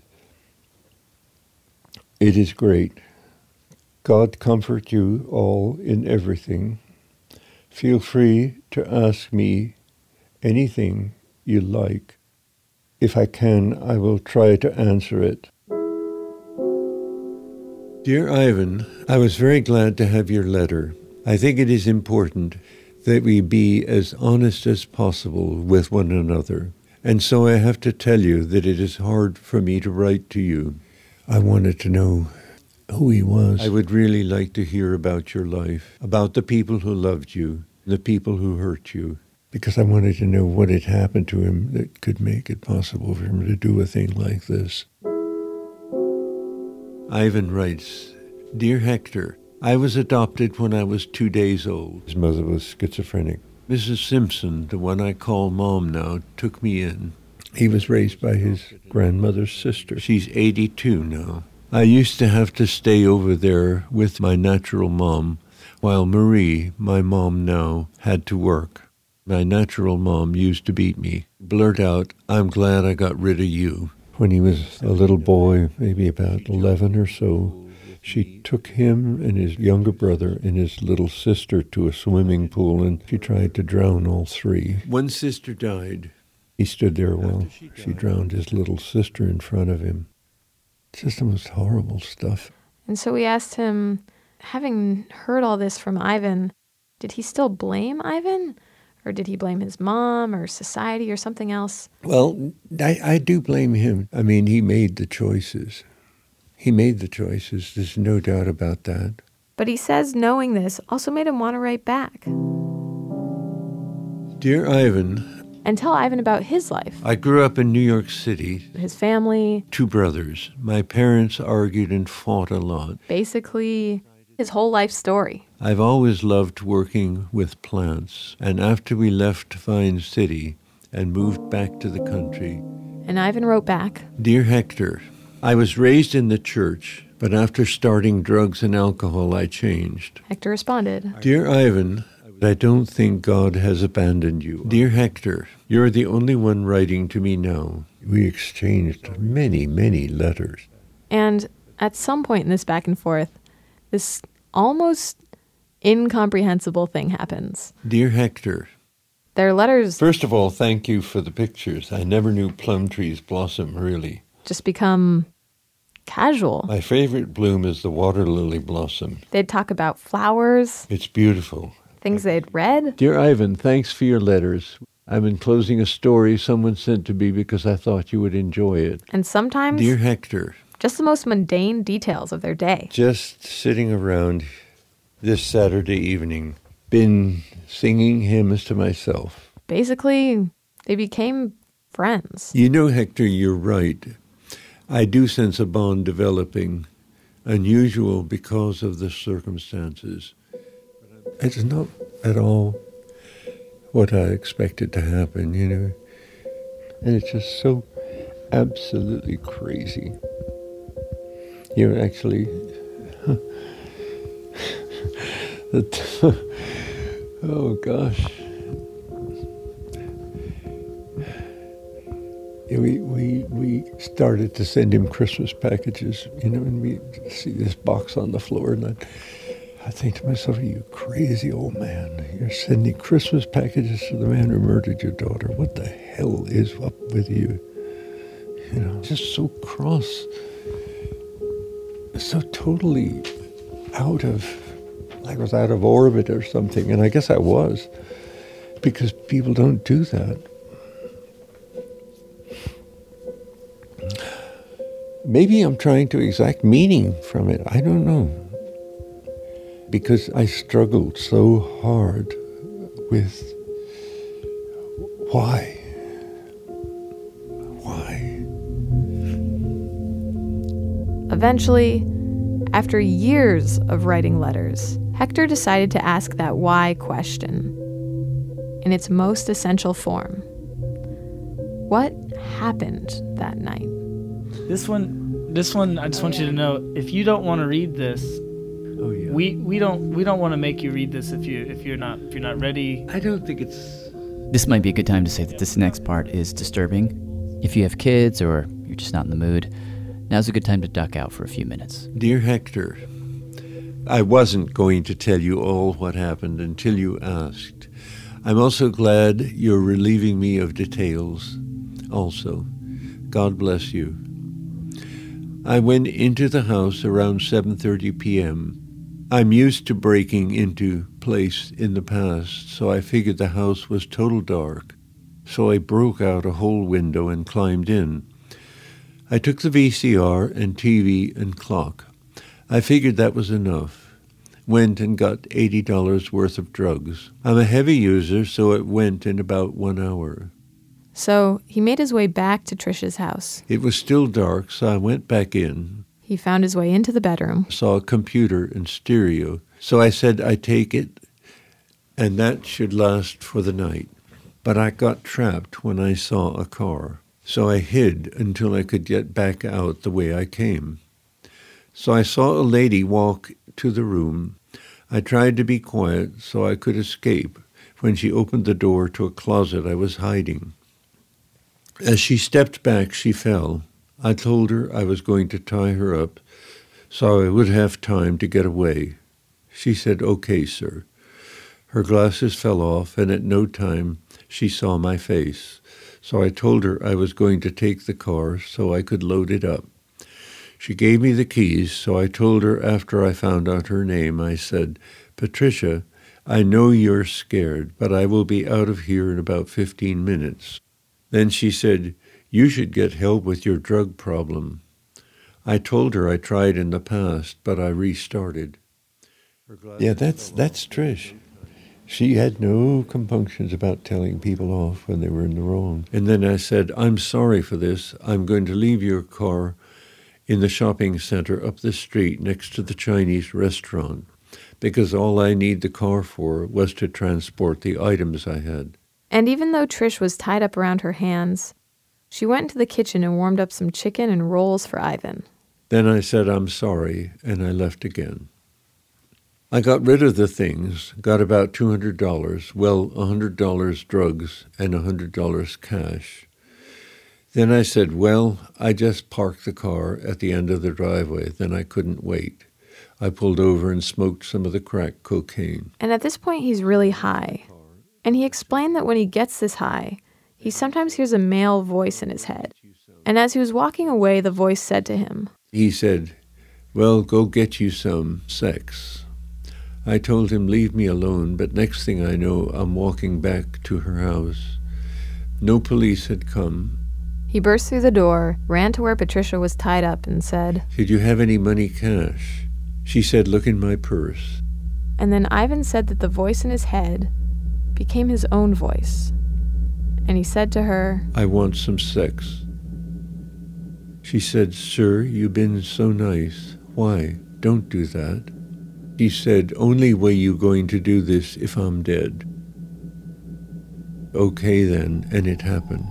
it is great. God comfort you all in everything. Feel free to ask me anything you like. If I can, I will try to answer it. Dear Ivan, I was very glad to have your letter. I think it is important that we be as honest as possible with one another. And so I have to tell you that it is hard for me to write to you. I wanted to know who he was. I would really like to hear about your life, about the people who loved you, the people who hurt you, because I wanted to know what had happened to him that could make it possible for him to do a thing like this. Ivan writes, Dear Hector, I was adopted when I was 2 days old. His mother was schizophrenic. Mrs. Simpson, the one I call Mom now, took me in. He was raised by his grandmother's sister. She's 82 now. I used to have to stay over there with my natural mom, while Marie, my mom now, had to work. My natural mom used to beat me, blurt out, "I'm glad I got rid of you." When he was a little boy, maybe about 11 or so, she took him and his younger brother and his little sister to a swimming pool, and she tried to drown all three. One sister died. He stood there while she drowned his little sister in front of him. It's just the most horrible stuff. And so we asked him, having heard all this from Ivan, did he still blame Ivan? Or did he blame his mom or society or something else? Well, I do blame him. I mean, he made the choices. He made the choices. There's no doubt about that. But he says knowing this also made him want to write back. Dear Ivan, and tell Ivan about his life. I grew up in New York City. His family. 2 brothers. My parents argued and fought a lot. Basically, his whole life story. I've always loved working with plants. And after we left Vine City and moved back to the country. And Ivan wrote back. Dear Hector, I was raised in the church, but after starting drugs and alcohol, I changed. Hector responded. Dear Ivan, I don't think God has abandoned you. Dear Hector, you're the only one writing to me now. We exchanged many, many letters. And at some point in this back and forth, this almost incomprehensible thing happens. Dear Hector, their letters... First of all, thank you for the pictures. I never knew plum trees blossom, really. Just become casual. My favorite bloom is the water lily blossom. They'd talk about flowers. It's beautiful. Things they'd read. Dear Ivan, thanks for your letters. I'm enclosing a story someone sent to me because I thought you would enjoy it. And sometimes... Dear Hector. Just the most mundane details of their day. Just sitting around this Saturday evening. Been singing hymns to myself. Basically, they became friends. You know, Hector, you're right. I do sense a bond developing. Unusual because of the circumstances. It's not at all what I expected to happen, you know. And it's just so absolutely crazy. You know, actually, oh gosh. We started to send him Christmas packages, you know, and we see this box on the floor, and I think to myself, are you crazy old man? You're sending Christmas packages to the man who murdered your daughter. What the hell is up with you? You know, just so cross. So totally out of, like I was out of orbit or something. And I guess I was, because people don't do that. Maybe I'm trying to exact meaning from it. I don't know. Because I struggled so hard with why? Eventually, after years of writing letters, Hector decided to ask that why question in its most essential form. What happened that night? This one, I just want you to know, if you don't want to read this, we don't want to make you read this if you're not ready. I don't think it's... This might be a good time to say that this next part is disturbing. If you have kids or you're just not in the mood, now's a good time to duck out for a few minutes. Dear Hector, I wasn't going to tell you all what happened until you asked. I'm also glad you're relieving me of details. Also, God bless you. I went into the house around 7:30 p.m. I'm used to breaking into place in the past, so I figured the house was total dark. So I broke out a whole window and climbed in. I took the VCR and TV and clock. I figured that was enough. Went and got $80 worth of drugs. I'm a heavy user, so it went in about 1 hour. So he made his way back to Trish's house. It was still dark, so I went back in. He found his way into the bedroom. Saw a computer and stereo. So I said, I take it, and that should last for the night. But I got trapped when I saw a car, so I hid until I could get back out the way I came. So I saw a lady walk to the room. I tried to be quiet so I could escape when she opened the door to a closet I was hiding. As she stepped back, she fell. I told her I was going to tie her up so I would have time to get away. She said, "Okay, sir." Her glasses fell off, and at no time she saw my face. So I told her I was going to take the car so I could load it up. She gave me the keys, so I told her after I found out her name, I said, "Patricia, I know you're scared, but I will be out of here in about 15 minutes. Then she said, "You should get help with your drug problem." I told her I tried in the past, but I restarted. Yeah, that's Trish. She had no compunctions about telling people off when they were in the wrong. And then I said, "I'm sorry for this. I'm going to leave your car in the shopping center up the street next to the Chinese restaurant, because all I need the car for was to transport the items I had." And even though Trish was tied up around her hands, she went into the kitchen and warmed up some chicken and rolls for Ivan. Then I said, "I'm sorry," and I left again. I got rid of the things, got about $200, well, $100 drugs and $100 cash. Then I said, well, I just parked the car at the end of the driveway, then I couldn't wait. I pulled over and smoked some of the crack cocaine. And at this point, he's really high. And he explained that when he gets this high, he sometimes hears a male voice in his head. And as he was walking away, the voice said to him, He said, "Well, go get you some sex." I told him, "Leave me alone," but next thing I know, I'm walking back to her house. No police had come. He burst through the door, ran to where Patricia was tied up, and said, "Did you have any money cash?" She said, "Look in my purse." And then Ivan said that the voice in his head became his own voice. And he said to her, "I want some sex." She said, "Sir, you've been so nice. Why? Don't do that." He said, "Only way you going to do this if I'm dead." Okay then, and it happened.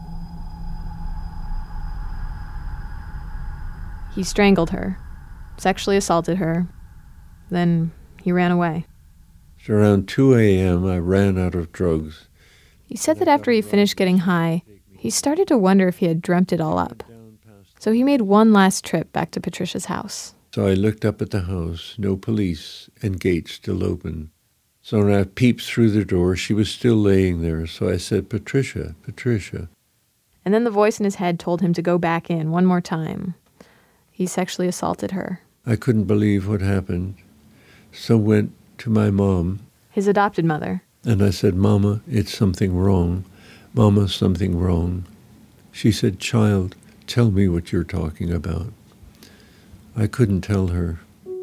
He strangled her, sexually assaulted her, then he ran away. So around 2 a.m., I ran out of drugs. He said that after he finished getting high, he started to wonder if he had dreamt it all up. So he made one last trip back to Patricia's house. So I looked up at the house, no police, and gates still open. So when I peeped through the door, she was still laying there. So I said, "Patricia, Patricia." And then the voice in his head told him to go back in one more time. He sexually assaulted her. I couldn't believe what happened. So went to my mom. His adopted mother. And I said, "Mama, it's something wrong. Mama, something wrong." She said, "Child, tell me what you're talking about." I couldn't tell her.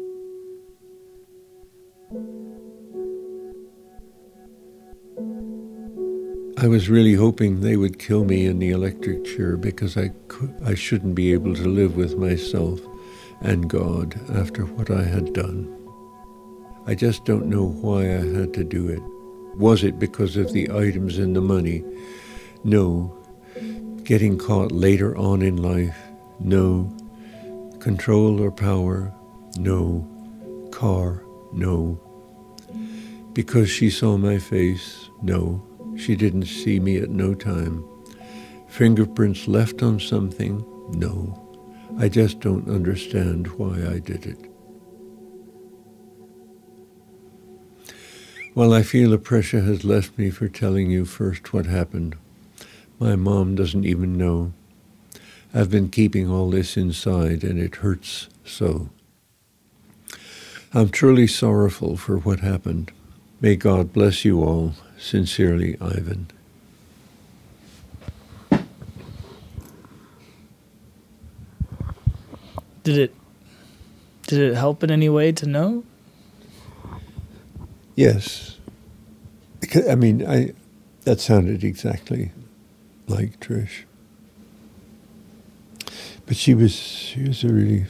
I was really hoping they would kill me in the electric chair because I shouldn't be able to live with myself and God after what I had done. I just don't know why I had to do it. Was it because of the items and the money? No. Getting caught later on in life? No. Control or power? No. Car? No. Because she saw my face? No. She didn't see me at no time. Fingerprints left on something? No. I just don't understand why I did it. Well, I feel the pressure has left me for telling you first what happened. My mom doesn't even know. I've been keeping all this inside, and it hurts so. I'm truly sorrowful for what happened. May God bless you all. Sincerely, Ivan. Did it help in any way to know? Yes. I mean, that sounded exactly like Trish. But she was a really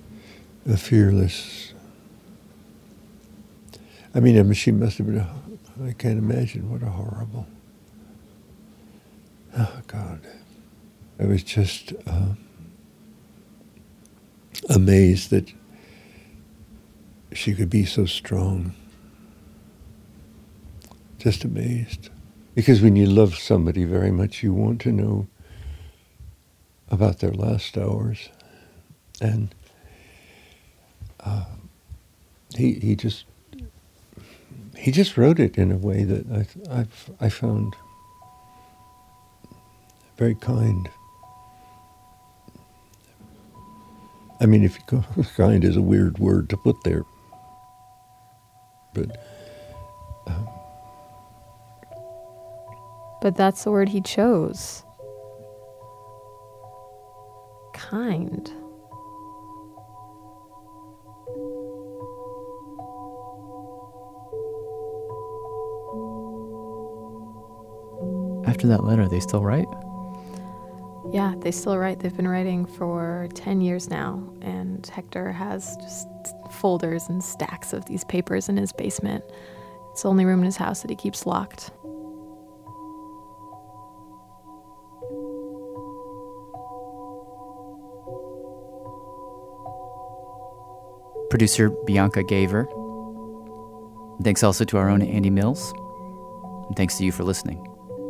fearless. I mean, she must have been I can't imagine what a horrible. Oh, God. I was just amazed that she could be so strong. Just amazed. Because when you love somebody very much, you want to know about their last hours. And he just wrote it in a way that I found very kind. I mean, if you go, kind is a weird word to put there, but that's the word he chose. Kind. After that letter, they still write? Yeah, they still write. They've been writing for 10 years now, and Hector has just folders and stacks of these papers in his basement. It's the only room in his house that he keeps locked. Producer Bianca Gaver. Thanks also to our own Andy Mills. And thanks to you for listening.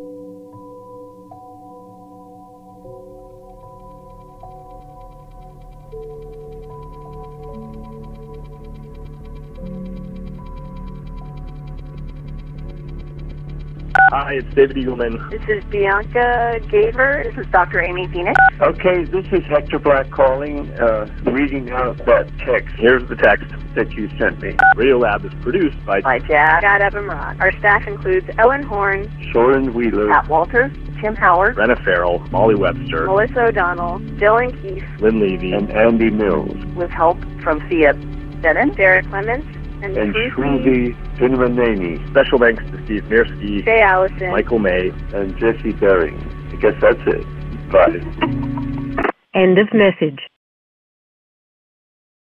Hi, it's David Eagleman. This is Bianca Gaver. This is Dr. Amy Phoenix. Okay, this is Hector Black calling, reading out that text. Here's the text that you sent me. Radiolab is produced by Jack Abumrad. Our staff includes Ellen Horn, Soren Wheeler, Pat Walters, Tim Howard, Brenna Farrell, Molly Webster, Melissa O'Donnell, Dylan Keefe, Lynn Levy, and Andy Mills. with help from Thea Bennett, Derek Clements, and Shruti Pinmaneni. Special thanks to Steve Mirsky, Jay Allison, Michael May, and Jesse Bering. I guess that's it. Bye. End of message.